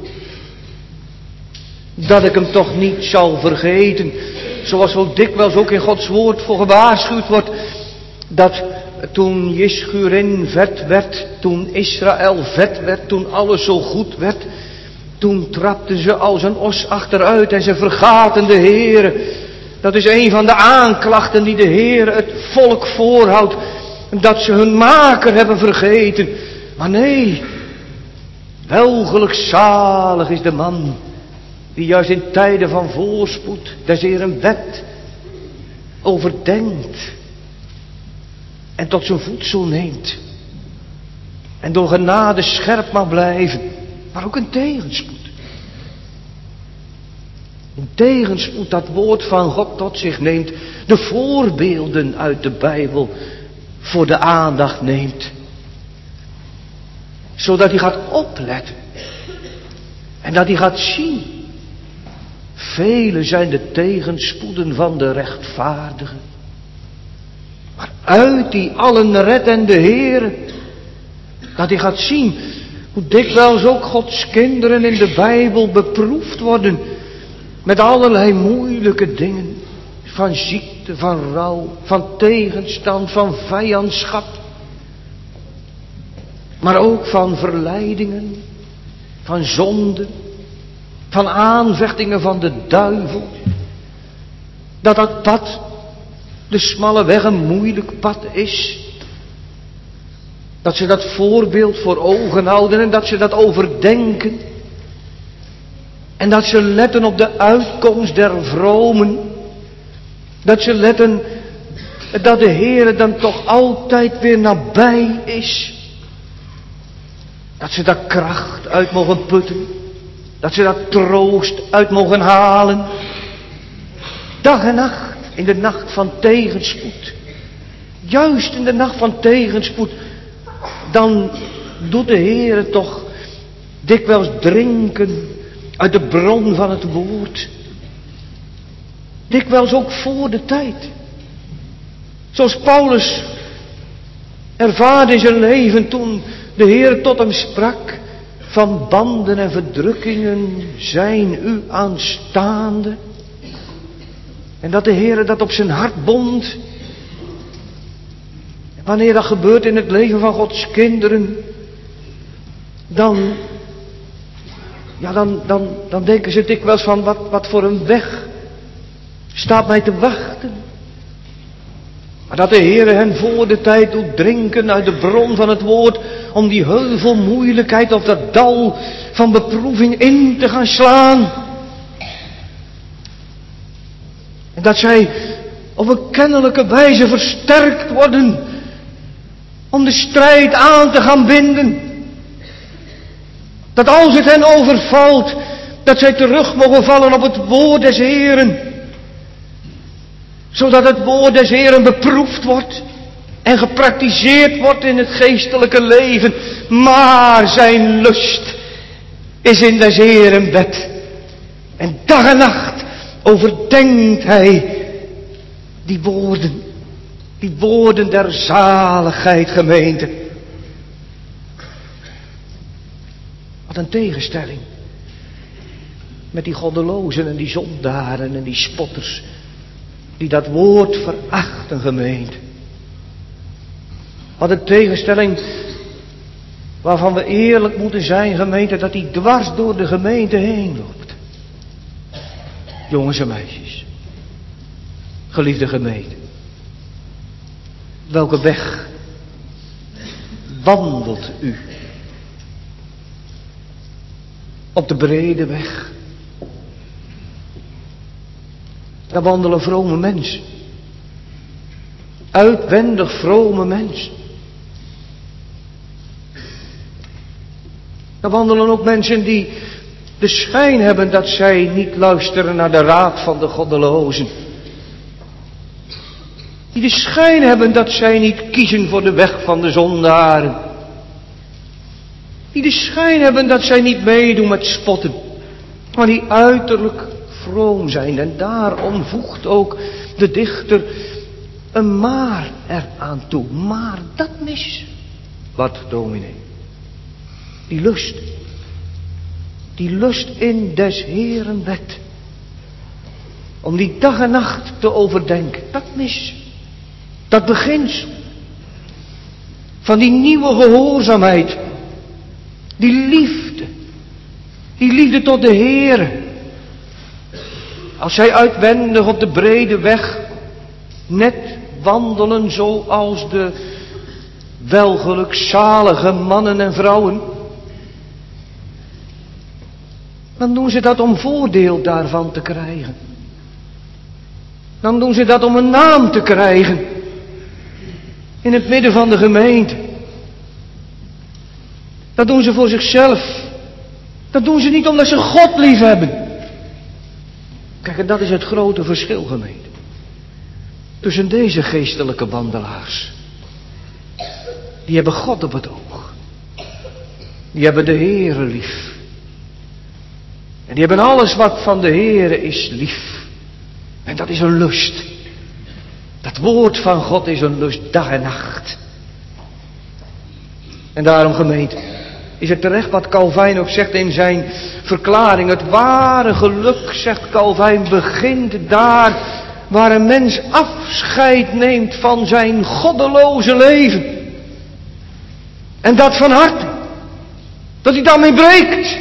Dat ik hem toch niet zal vergeten. Zoals zo dikwijls ook in Gods woord voor gewaarschuwd wordt. Dat toen Jeschurin vet werd, toen Israël vet werd, toen alles zo goed werd. Toen trapten ze als een os achteruit en ze vergaten de Heere. Dat is een van de aanklachten die de Heere het volk voorhoudt. Dat ze hun maker hebben vergeten. Maar nee, welgelukzalig is de man die juist in tijden van voorspoed des Heeren wet overdenkt en tot zijn voedsel neemt en door genade scherp mag blijven, maar ook in tegenspoed. In tegenspoed dat woord van God tot zich neemt, de voorbeelden uit de Bijbel voor de aandacht neemt. Zodat hij gaat opletten. En dat hij gaat zien. Vele zijn de tegenspoeden van de rechtvaardigen. Maar uit die allen reddende Heere. Dat hij gaat zien hoe dikwijls ook Gods kinderen in de Bijbel beproefd worden. Met allerlei moeilijke dingen. Van ziekte, van rouw, van tegenstand, van vijandschap. Maar ook van verleidingen, van zonde, van aanvechtingen van de duivel. Dat dat pad, de smalle weg, een moeilijk pad is. Dat ze dat voorbeeld voor ogen houden en dat ze dat overdenken. En dat ze letten op de uitkomst der vromen. Dat ze letten dat de Heere dan toch altijd weer nabij is. Dat ze daar kracht uit mogen putten. Dat ze daar troost uit mogen halen. Dag en nacht, in de nacht van tegenspoed. Juist in de nacht van tegenspoed. Dan doet de Heere toch dikwijls drinken uit de bron van het woord. Dikwijls ook voor de tijd. Zoals Paulus ervaarde in zijn leven toen de Heer tot hem sprak. Van banden en verdrukkingen zijn u aanstaande. En dat de Heer dat op zijn hart bond. En wanneer dat gebeurt in het leven van Gods kinderen. Dan, ja dan, dan, dan denken ze dikwijls van wat, wat voor een weg staat mij te wachten. Maar dat de Heere hen voor de tijd doet drinken uit de bron van het woord. Om die heuvel moeilijkheid of dat dal van beproeving in te gaan slaan. En dat zij op een kennelijke wijze versterkt worden. Om de strijd aan te gaan binden. Dat als het hen overvalt, Dat zij terug mogen vallen op het woord des Heeren. Zodat het woord des Heeren beproefd wordt en gepraktiseerd wordt in het geestelijke leven. Maar zijn lust is in des Heeren wet. En dag en nacht overdenkt hij die woorden. Die woorden der zaligheid, gemeente. Wat een tegenstelling. Met die goddelozen en die zondaren en die spotters. Die dat woord verachten, gemeente. Wat een tegenstelling. Waarvan we eerlijk moeten zijn, gemeente. Dat die dwars door de gemeente heen loopt. Jongens en meisjes. Geliefde gemeente. Welke weg wandelt u? Op de brede weg. Daar wandelen vrome mensen. Uitwendig vrome mensen. Daar wandelen ook mensen die de schijn hebben dat zij niet luisteren naar de raad van de goddelozen. Die de schijn hebben dat zij niet kiezen voor de weg van de zondaren. Die de schijn hebben dat zij niet meedoen met spotten. Maar die uiterlijk vroom zijn. En daarom voegt ook de dichter een maar eraan toe. Maar dat mis. Wat, dominee? Die lust. Die lust in des Heeren wet. Om die dag en nacht te overdenken. Dat mis. Dat beginsel. Van die nieuwe gehoorzaamheid. Die liefde. Die liefde tot de Heere. Als zij uitwendig op de brede weg net wandelen zoals de welgelukzalige mannen en vrouwen. Dan doen ze dat om voordeel daarvan te krijgen. Dan doen ze dat om een naam te krijgen. In het midden van de gemeente. Dat doen ze voor zichzelf. Dat doen ze niet omdat ze God lief hebben. Kijk, en dat is het grote verschil, gemeente. Tussen deze geestelijke wandelaars. Die hebben God op het oog. Die hebben de Heere lief. En die hebben alles wat van de Heere is lief. En dat is een lust. Dat woord van God is een lust dag en nacht. En daarom, gemeente, is het terecht wat Calvijn ook zegt in zijn verklaring. Het ware geluk, zegt Calvijn, begint daar waar een mens afscheid neemt van zijn goddeloze leven. En dat van harte. Dat hij daarmee breekt.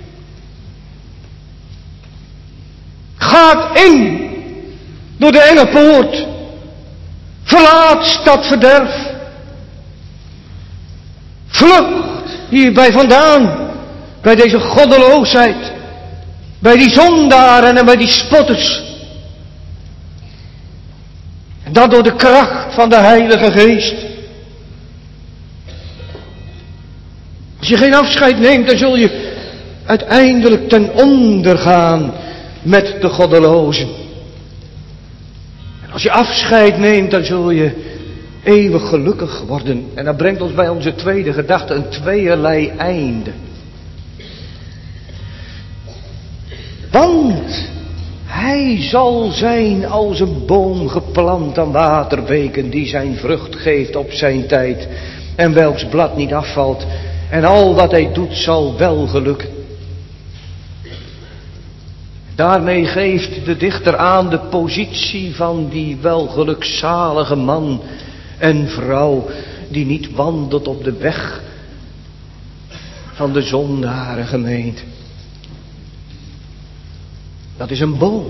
Gaat in door de enge poort. Verlaat stadverderf. Vlucht hierbij vandaan. Bij deze goddeloosheid. Bij die zondaren en bij die spotters. En dat door de kracht van de Heilige Geest. Als je geen afscheid neemt, dan zul je uiteindelijk ten onder gaan met de goddelozen. En als je afscheid neemt, dan zul je eeuwig gelukkig worden. En dat brengt ons bij onze tweede gedachte, een tweeërlei einde. Want hij zal zijn als een boom geplant aan waterbeken, die zijn vrucht geeft op zijn tijd, en welks blad niet afvalt, en al wat hij doet zal wel gelukken. Daarmee geeft de dichter aan de positie van die welgelukzalige man en vrouw die niet wandelt op de weg van de zondaren, gemeente. Dat is een boom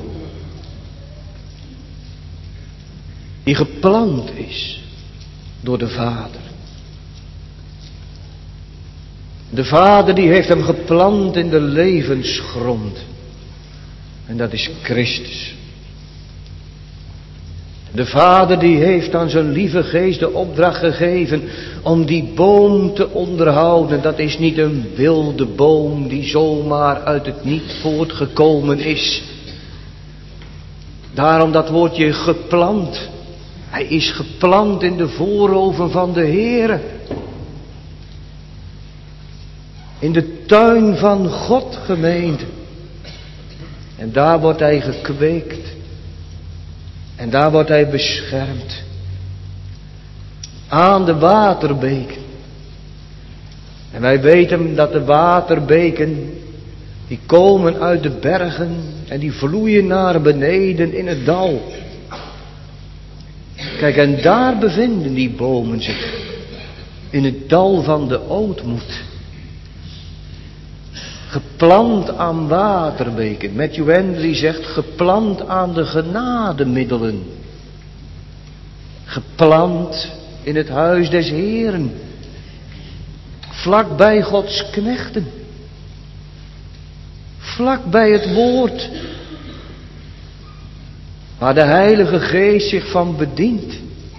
die geplant is door de Vader. De Vader die heeft hem geplant in de levensgrond. En dat is Christus. De Vader die heeft aan zijn lieve geest de opdracht gegeven om die boom te onderhouden. Dat is niet een wilde boom die zomaar uit het niet voortgekomen is. Daarom dat woordje geplant. Hij is geplant in de voorhoven van de Heere. In de tuin van God, gemeente. En daar wordt hij gekweekt. En daar wordt hij beschermd. Aan de waterbeken. En wij weten dat de waterbeken, die komen uit de bergen en die vloeien naar beneden in het dal. Kijk, en daar bevinden die bomen zich. In het dal van de ootmoed. Geplant aan waterbeken. Matthew Henry zegt geplant aan de genademiddelen. Geplant in het huis des Heeren. Vlak bij Gods knechten. Vlak bij het woord. Waar de Heilige Geest zich van bedient.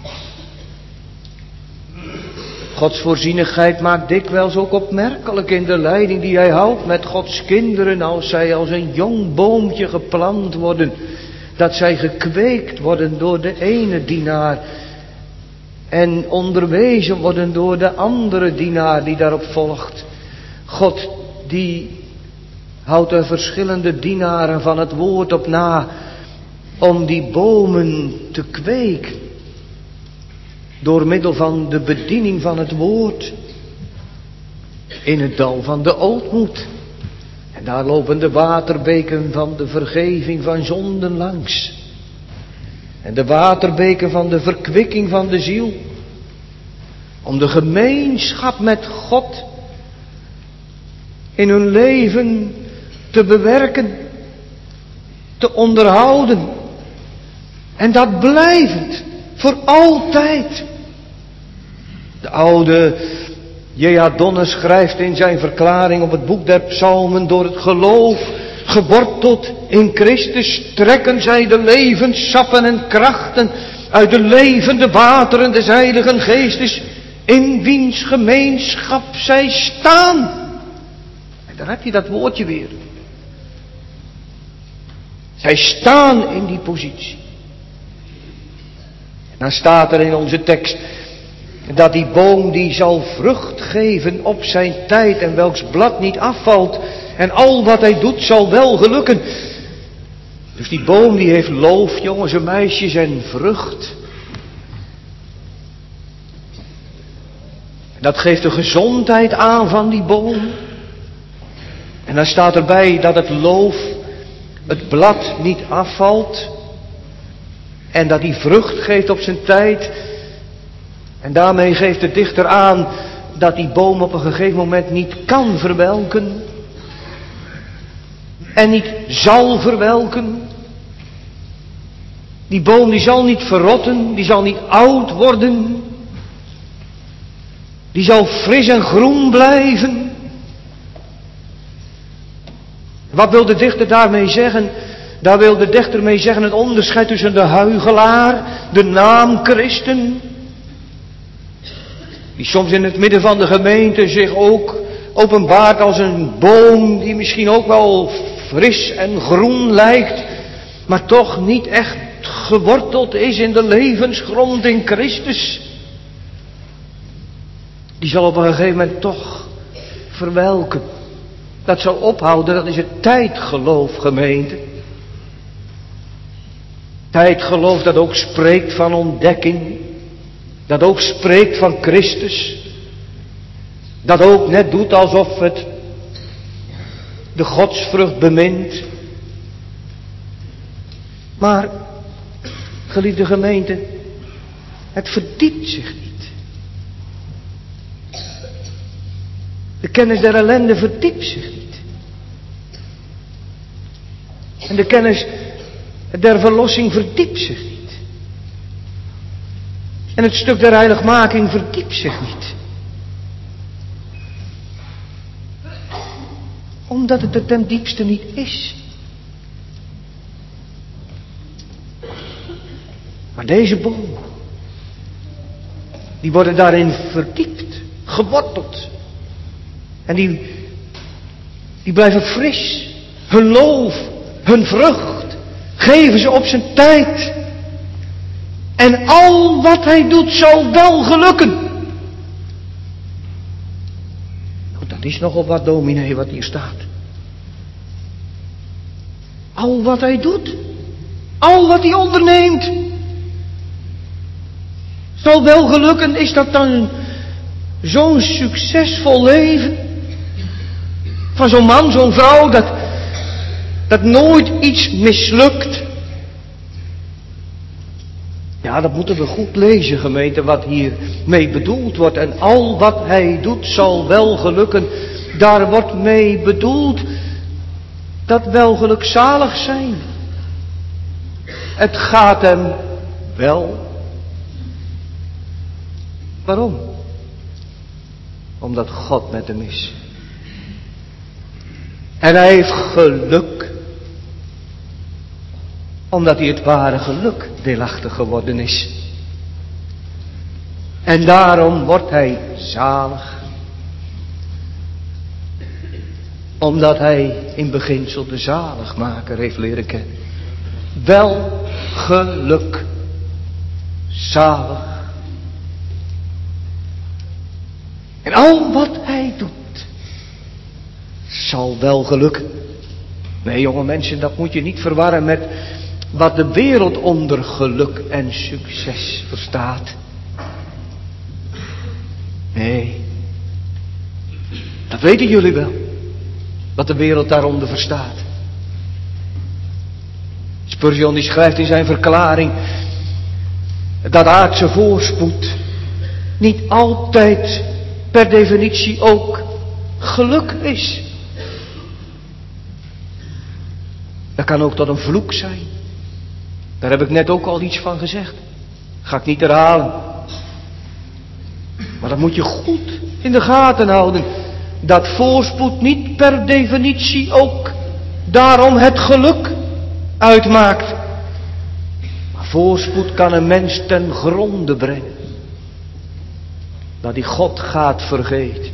Gods voorzienigheid maakt dikwijls ook opmerkelijk in de leiding die hij houdt met Gods kinderen als zij als een jong boompje geplant worden. Dat zij gekweekt worden door de ene dienaar en onderwezen worden door de andere dienaar die daarop volgt. God die houdt er verschillende dienaren van het woord op na om die bomen te kweken. Door middel van de bediening van het woord. In het dal van de ootmoed. En daar lopen de waterbeken van de vergeving van zonden langs. En de waterbeken van de verkwikking van de ziel. Om de gemeenschap met God in hun leven te bewerken. Te onderhouden. En dat blijvend. Voor altijd. De oude J A Donner schrijft in zijn verklaring op het boek der psalmen: door het geloof geworteld in Christus trekken zij de levenssappen en krachten uit de levende wateren des Heiligen Geestes, in wiens gemeenschap zij staan. En daar heb je dat woordje weer. Zij staan in die positie. Dan staat er in onze tekst dat die boom die zal vrucht geven op zijn tijd en welks blad niet afvalt en al wat hij doet zal wel gelukken. Dus die boom die heeft loof, jongens en meisjes, en vrucht. Dat geeft de gezondheid aan van die boom. En dan staat erbij dat het loof, het blad niet afvalt. En dat hij vrucht geeft op zijn tijd. En daarmee geeft de dichter aan dat die boom op een gegeven moment niet kan verwelken. En niet zal verwelken. Die boom die zal niet verrotten, die zal niet oud worden. Die zal fris en groen blijven. Wat wil de dichter daarmee zeggen? Daar wil de dichter mee zeggen het onderscheid tussen de huichelaar, de naamchristen, die soms in het midden van de gemeente zich ook openbaart als een boom die misschien ook wel fris en groen lijkt, maar toch niet echt geworteld is in de levensgrond in Christus. Die zal op een gegeven moment toch verwelken. Dat zal ophouden, dat is het tijdgeloof, gemeente. Tijdgeloof dat ook spreekt van ontdekking. Dat ook spreekt van Christus. Dat ook net doet alsof het de godsvrucht bemint. Maar, geliefde gemeente, het verdiept zich niet. De kennis der ellende verdiept zich niet. En de kennis der verlossing verdiept zich niet. En het stuk der heiligmaking verdiept zich niet. Omdat het er ten diepste niet is. Maar deze bomen, die worden daarin verdiept, geworteld. En die, die blijven fris. Hun loof, hun vrucht, geven ze op zijn tijd. En al wat hij doet zal wel gelukken. Nou, dat is nogal wat, dominee, wat hier staat. Al wat hij doet, al wat hij onderneemt, zal wel gelukken. Is dat dan zo'n succesvol leven? Van zo'n man, zo'n vrouw, dat, dat nooit iets mislukt? Ja, dat moeten we goed lezen, gemeente, wat hiermee bedoeld wordt. En al wat hij doet zal wel gelukken. Daar wordt mee bedoeld dat wel gelukzalig zijn. Het gaat hem wel. Waarom? Omdat God met hem is. En hij heeft geluk. Omdat hij het ware geluk deelachtig geworden is. En daarom wordt hij zalig. Omdat hij in beginsel de zaligmaker heeft leren kennen. Wel geluk. Zalig. En al wat hij doet, zal wel gelukken. Nee, jonge mensen, dat moet je niet verwarren met wat de wereld onder geluk en succes verstaat. Nee, dat weten jullie wel, wat de wereld daaronder verstaat. Spurgeon die schrijft in zijn verklaring dat aardse voorspoed niet altijd per definitie ook geluk is. Dat kan ook tot een vloek zijn. Daar heb ik net ook al iets van gezegd. Ga ik niet herhalen. Maar dat moet je goed in de gaten houden. Dat voorspoed niet per definitie ook daarom het geluk uitmaakt. Maar voorspoed kan een mens ten gronde brengen. Dat hij God gaat vergeten.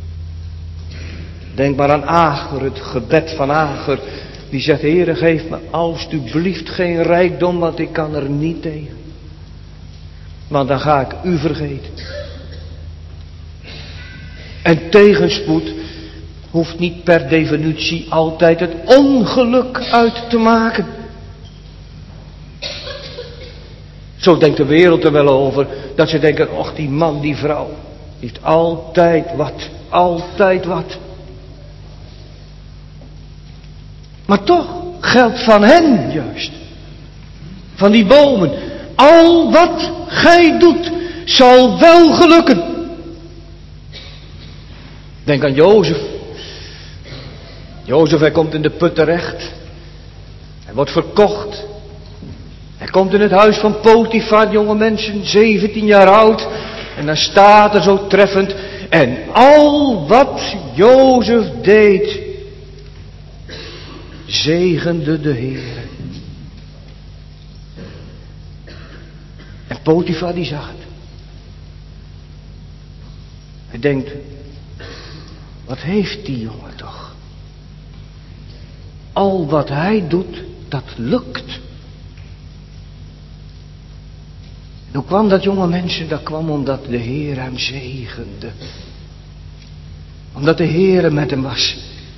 Denk maar aan Ager, het gebed van Ager. Die zegt, Heere, geef me alstublieft geen rijkdom, want ik kan er niet tegen. Want dan ga ik u vergeten. En tegenspoed hoeft niet per definitie altijd het ongeluk uit te maken. Zo denkt de wereld er wel over, dat ze denken, och, die man, die vrouw, die heeft altijd wat, altijd wat. Maar toch geldt van hen juist, van die bomen, al wat gij doet, zal wel gelukken. Denk aan Jozef. Jozef, hij komt in de put terecht. Hij wordt verkocht. Hij komt in het huis van Potifar, jonge mensen, zeventien jaar oud. En dan staat er zo treffend, en al wat Jozef deed, zegende de Heer. En Potifar die zag het. Hij denkt, wat heeft die jongen toch? Al wat hij doet, dat lukt. En hoe kwam dat, jonge mensen? Dat kwam omdat de Heer hem zegende. Omdat de Heer met hem was.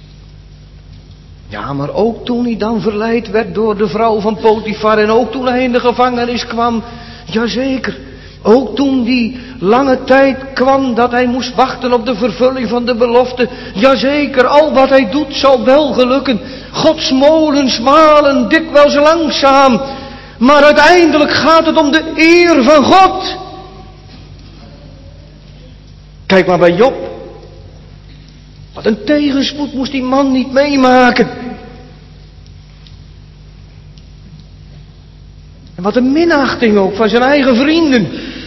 Ja, maar ook toen hij dan verleid werd door de vrouw van Potifar. En ook toen hij in de gevangenis kwam. Jazeker. Ook toen die lange tijd kwam dat hij moest wachten op de vervulling van de belofte. Jazeker, al wat hij doet zal wel gelukken. Gods molens malen dikwijls langzaam. Maar uiteindelijk gaat het om de eer van God. Kijk maar bij Job. Wat een tegenspoed moest die man niet meemaken. En wat een minachting ook van zijn eigen vrienden.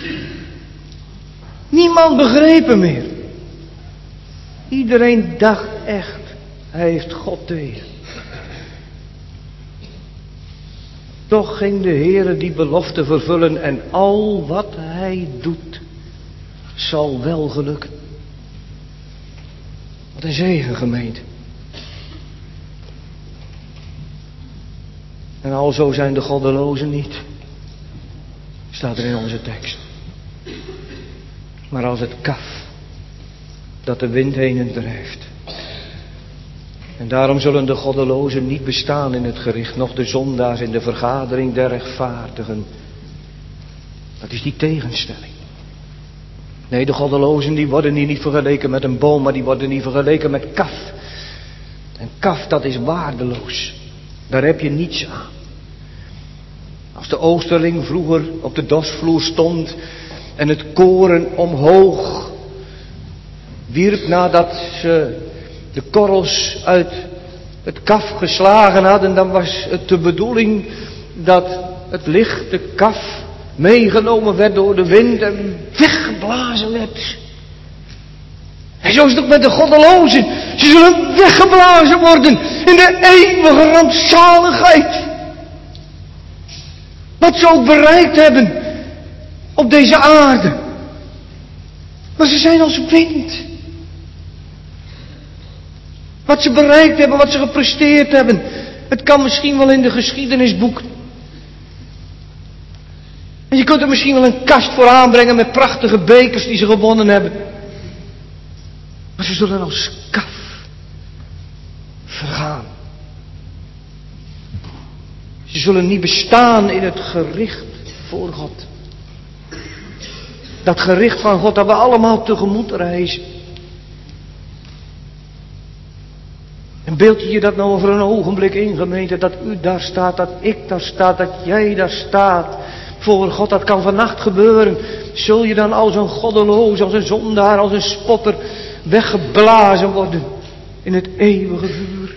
Niemand begreep hem meer. Iedereen dacht echt, hij heeft God te eer. toch ging de Heere die belofte vervullen en al wat hij doet zal wel gelukken. Wat een zegen, gemeente. En alzo zijn de goddelozen niet, staat er in onze tekst. Maar als het kaf dat de wind heen en drijft. En daarom zullen de goddelozen niet bestaan in het gericht, noch de zondaars in de vergadering der rechtvaardigen. Dat is die tegenstelling. Nee, de goddelozen die worden hier niet vergeleken met een boom, maar die worden hier vergeleken met kaf. En kaf, dat is waardeloos. Daar heb je niets aan. Als de oosterling vroeger op de dorsvloer stond en het koren omhoog wierp nadat ze de korrels uit het kaf geslagen hadden, dan was het de bedoeling dat het lichte kaf meegenomen werd door de wind en weggeblazen werd. En zo is het ook met de goddelozen. Ze zullen weggeblazen worden in de eeuwige rampzaligheid. Wat ze ook bereikt hebben op deze aarde. Maar ze zijn als wind. Wat ze bereikt hebben, wat ze gepresteerd hebben. Het kan misschien wel in de geschiedenisboeken. En je kunt er misschien wel een kast voor aanbrengen met prachtige bekers die ze gewonnen hebben. Maar ze zullen als kaf vergaan. Ze zullen niet bestaan in het gericht voor God. Dat gericht van God dat we allemaal tegemoet reizen. En beeld je je dat nou over een ogenblik in, gemeente, dat u daar staat, dat ik daar sta, dat jij daar staat. Voor God, dat kan vannacht gebeuren. Zul je dan als een goddeloos, als een zondaar, als een spotter weggeblazen worden in het eeuwige vuur.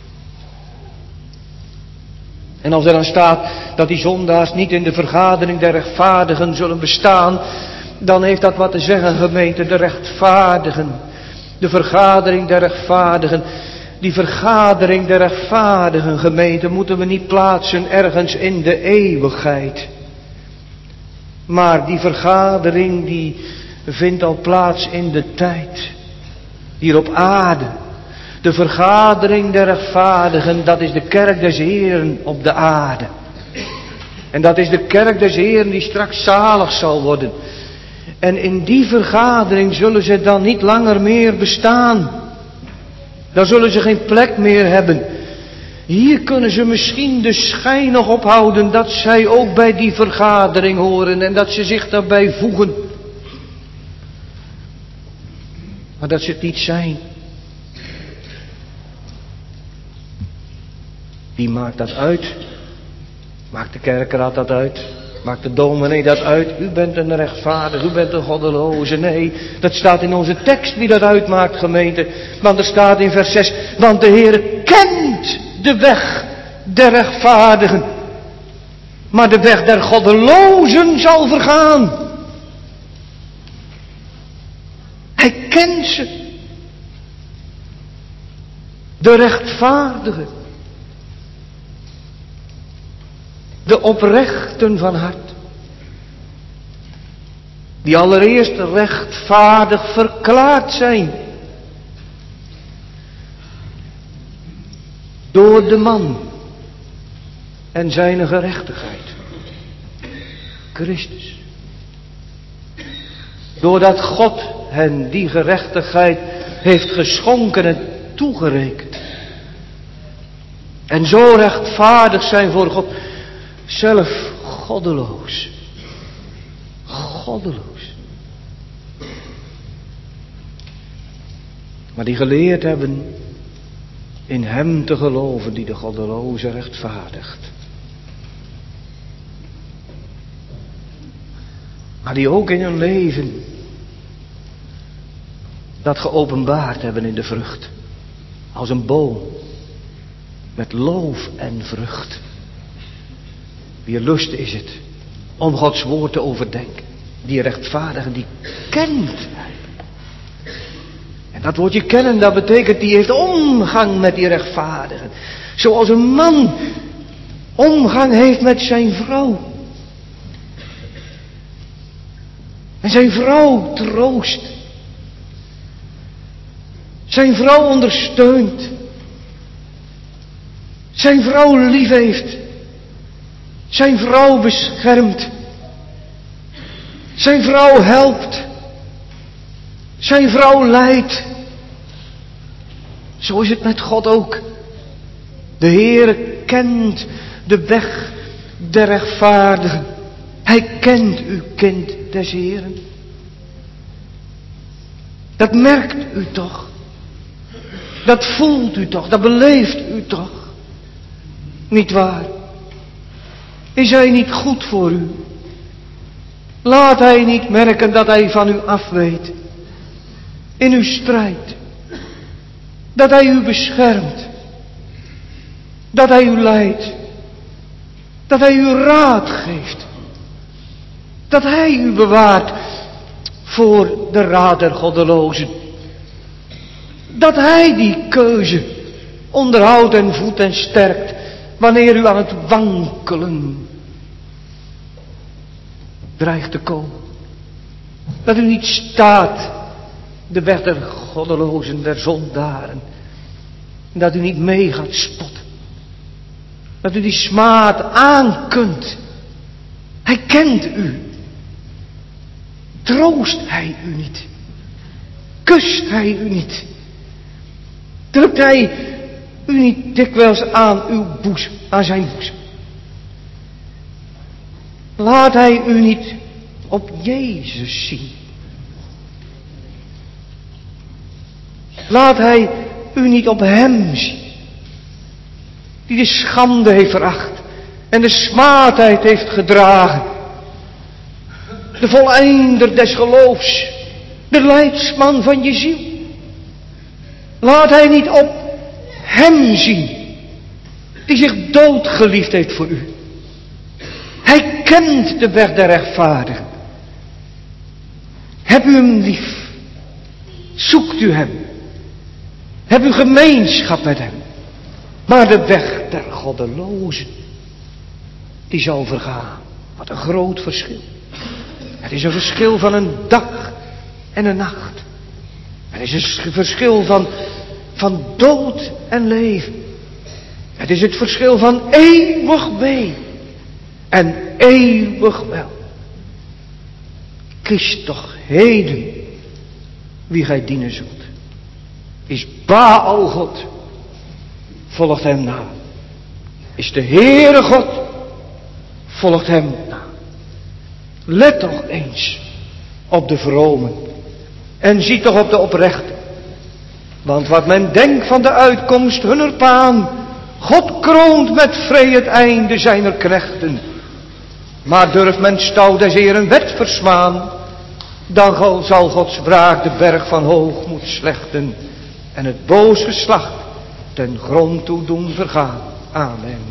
En als er dan staat dat die zondaars niet in de vergadering der rechtvaardigen zullen bestaan, dan heeft dat wat te zeggen, gemeente, de rechtvaardigen. De vergadering der rechtvaardigen. Die vergadering der rechtvaardigen, gemeente, moeten we niet plaatsen ergens in de eeuwigheid. Maar die vergadering die vindt al plaats in de tijd. Hier op aarde. De vergadering der rechtvaardigen, dat is de kerk des Heeren op de aarde. En dat is de kerk des Heeren die straks zalig zal worden. En in die vergadering zullen ze dan niet langer meer bestaan. Dan zullen ze geen plek meer hebben. Hier kunnen ze misschien de schijn nog ophouden dat zij ook bij die vergadering horen en dat ze zich daarbij voegen. Maar dat ze het niet zijn. Wie maakt dat uit? Maakt de kerkraad dat uit? Maakt de dominee dat uit? U bent een rechtvaardig, u bent een goddeloze. Nee, dat staat in onze tekst wie dat uitmaakt, gemeente. Want er staat in vers zes, want de Heer kent de weg der rechtvaardigen. Maar de weg der goddelozen zal vergaan. Hij kent ze. De rechtvaardigen. De oprechten van hart. Die allereerst rechtvaardig verklaard zijn. Door de man. En zijn gerechtigheid. Christus. Doordat God hen die gerechtigheid heeft geschonken en toegerekend. En zo rechtvaardig zijn voor God. Zelf goddeloos. Goddeloos. Maar die geleerd hebben in hem te geloven die de goddeloze rechtvaardigt. Maar die ook in hun leven dat geopenbaard hebben in de vrucht. Als een boom met loof en vrucht. Wie lust is het om Gods woord te overdenken. Die rechtvaardige, die kent hij. En dat woordje kennen, dat betekent die heeft omgang met die rechtvaardigen. Zoals een man omgang heeft met zijn vrouw. En zijn vrouw troost. Zijn vrouw ondersteunt. Zijn vrouw lief heeft. Zijn vrouw beschermt. Zijn vrouw helpt. Zijn vrouw leidt. Zo is het met God ook. De Heere kent de weg der rechtvaardigen. Hij kent uw kind des Heeren. Dat merkt u toch. Dat voelt u toch. Dat beleeft u toch. Niet waar? Is hij niet goed voor u? Laat hij niet merken dat hij van u afweet. In uw strijd. Dat hij u beschermt. Dat hij u leidt. Dat hij u raad geeft. Dat hij u bewaart voor de raad der goddelozen. Dat hij die keuze onderhoudt en voedt en sterkt. Wanneer u aan het wankelen dreigt te komen. Dat u niet staat de weg der goddelozen, der zondaren. Dat u niet mee gaat spotten. Dat u die smaad aan kunt. Hij kent u. Troost hij u niet? Kust hij u niet? Drukt hij u niet dikwijls aan uw boezem, aan zijn boezem? Laat hij u niet op Jezus zien? Laat hij u niet op hem zien? Die de schande heeft veracht en de smaadheid heeft gedragen. De voleinder des geloofs, de leidsman van je ziel. Laat hij niet op hem zien, die zich doodgeliefd heeft voor u. Hij kent de weg der rechtvaardigen. Heb u hem lief? Zoekt u hem? Heb u gemeenschap met hem? Maar de weg der goddelozen, die zal vergaan. Wat een groot verschil. Het is een verschil van een dag en een nacht. Het is een verschil van, van dood en leven. Het is het verschil van eeuwig wee en eeuwig wel. Kies toch heden wie gij dienen zult. Is Baal God, volgt hem na. Is de Heere God, volgt hem na. Let toch eens op de vromen en zie toch op de oprechten. Want wat men denkt van de uitkomst hunner paan, God kroont met vree het einde zijner knechten. Maar durft men stout des Heeren wet versmaan, dan zal Gods wraak de berg van hoogmoed slechten en het boos geslacht ten grond toe doen vergaan. Amen.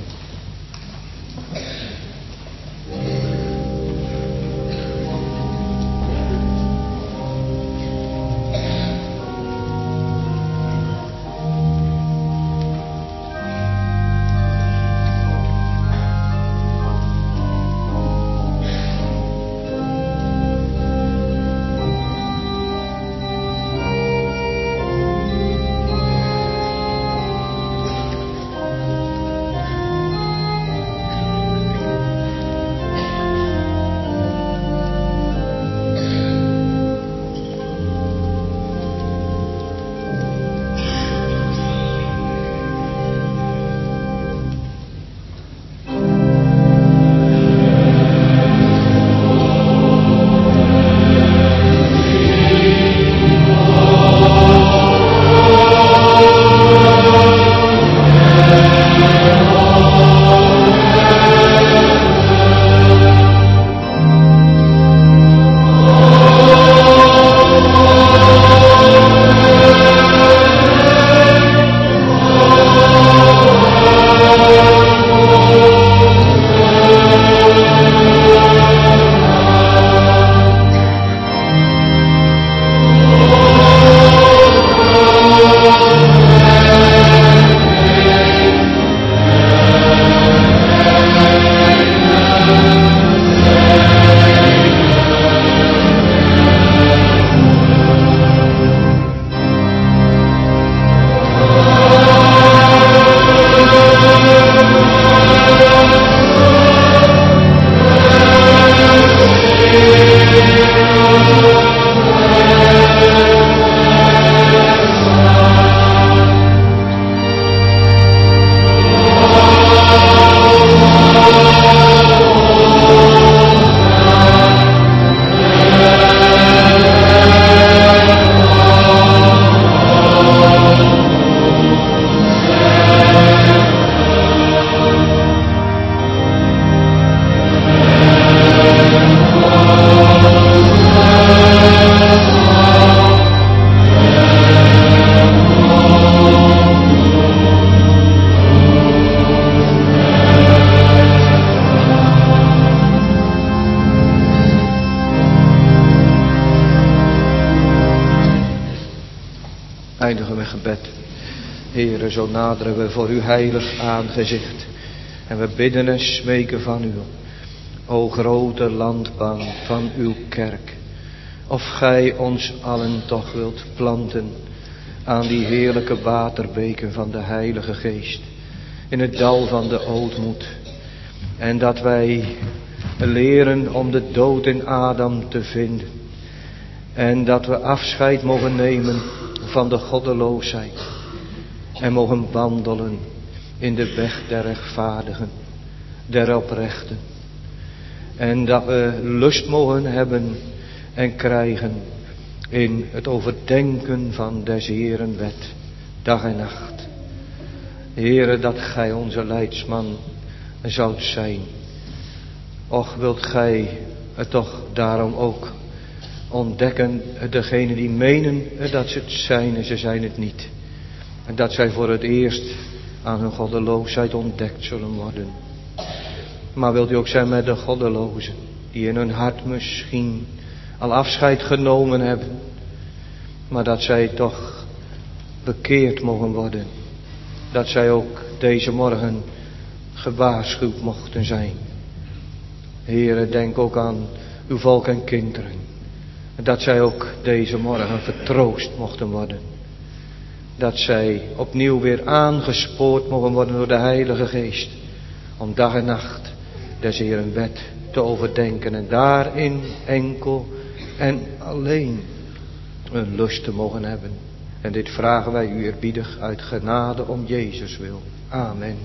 Heere, zo naderen we voor uw heilig aangezicht. En we bidden en smeken van u, o grote landbaan van uw kerk. Of gij ons allen toch wilt planten aan die heerlijke waterbeken van de Heilige Geest. In het dal van de ootmoed. En dat wij leren om de dood in Adam te vinden. En dat we afscheid mogen nemen van de goddeloosheid. En mogen wandelen in de weg der rechtvaardigen, der oprechten. En dat we lust mogen hebben en krijgen in het overdenken van des Heeren wet, dag en nacht. Heere, dat gij onze leidsman zoudt zijn. Och, wilt gij het toch daarom ook ontdekken, degenen die menen dat ze het zijn en ze zijn het niet. En dat zij voor het eerst aan hun goddeloosheid ontdekt zullen worden. Maar wilt u ook zijn met de goddelozen, die in hun hart misschien al afscheid genomen hebben, maar dat zij toch bekeerd mogen worden. Dat zij ook deze morgen gewaarschuwd mochten zijn. Heere, denk ook aan uw volk en kinderen. Dat zij ook deze morgen vertroost mochten worden. Dat zij opnieuw weer aangespoord mogen worden door de Heilige Geest. Om dag en nacht des Heeren wet te overdenken. En daarin enkel en alleen een lust te mogen hebben. En dit vragen wij u eerbiedig uit genade om Jezus wil. Amen.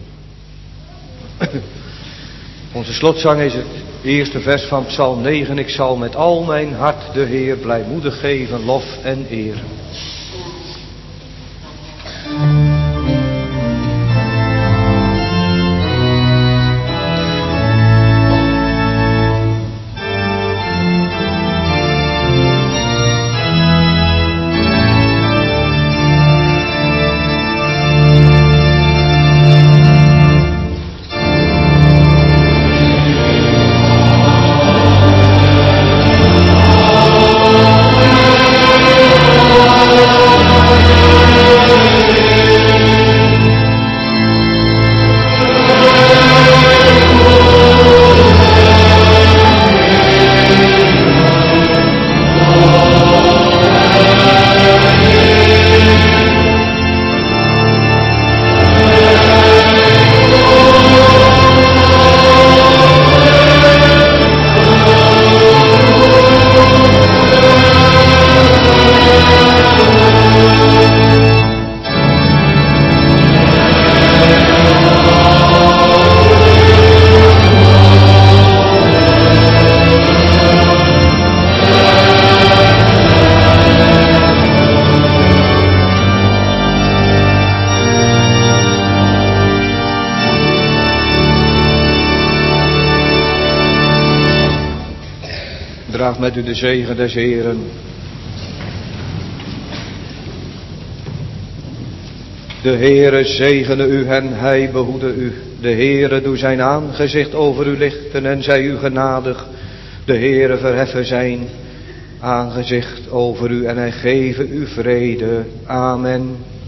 Onze slotzang is het eerste vers van Psalm negen. Ik zal met al mijn hart de Heer blijmoedig geven, lof en eer. Draag met u de zegen des Heeren. De Heere zegene u en hij behoede u. De Heere doe zijn aangezicht over u lichten en zij u genadig. De Heere verheffen zijn aangezicht over u en hij geve u vrede. Amen.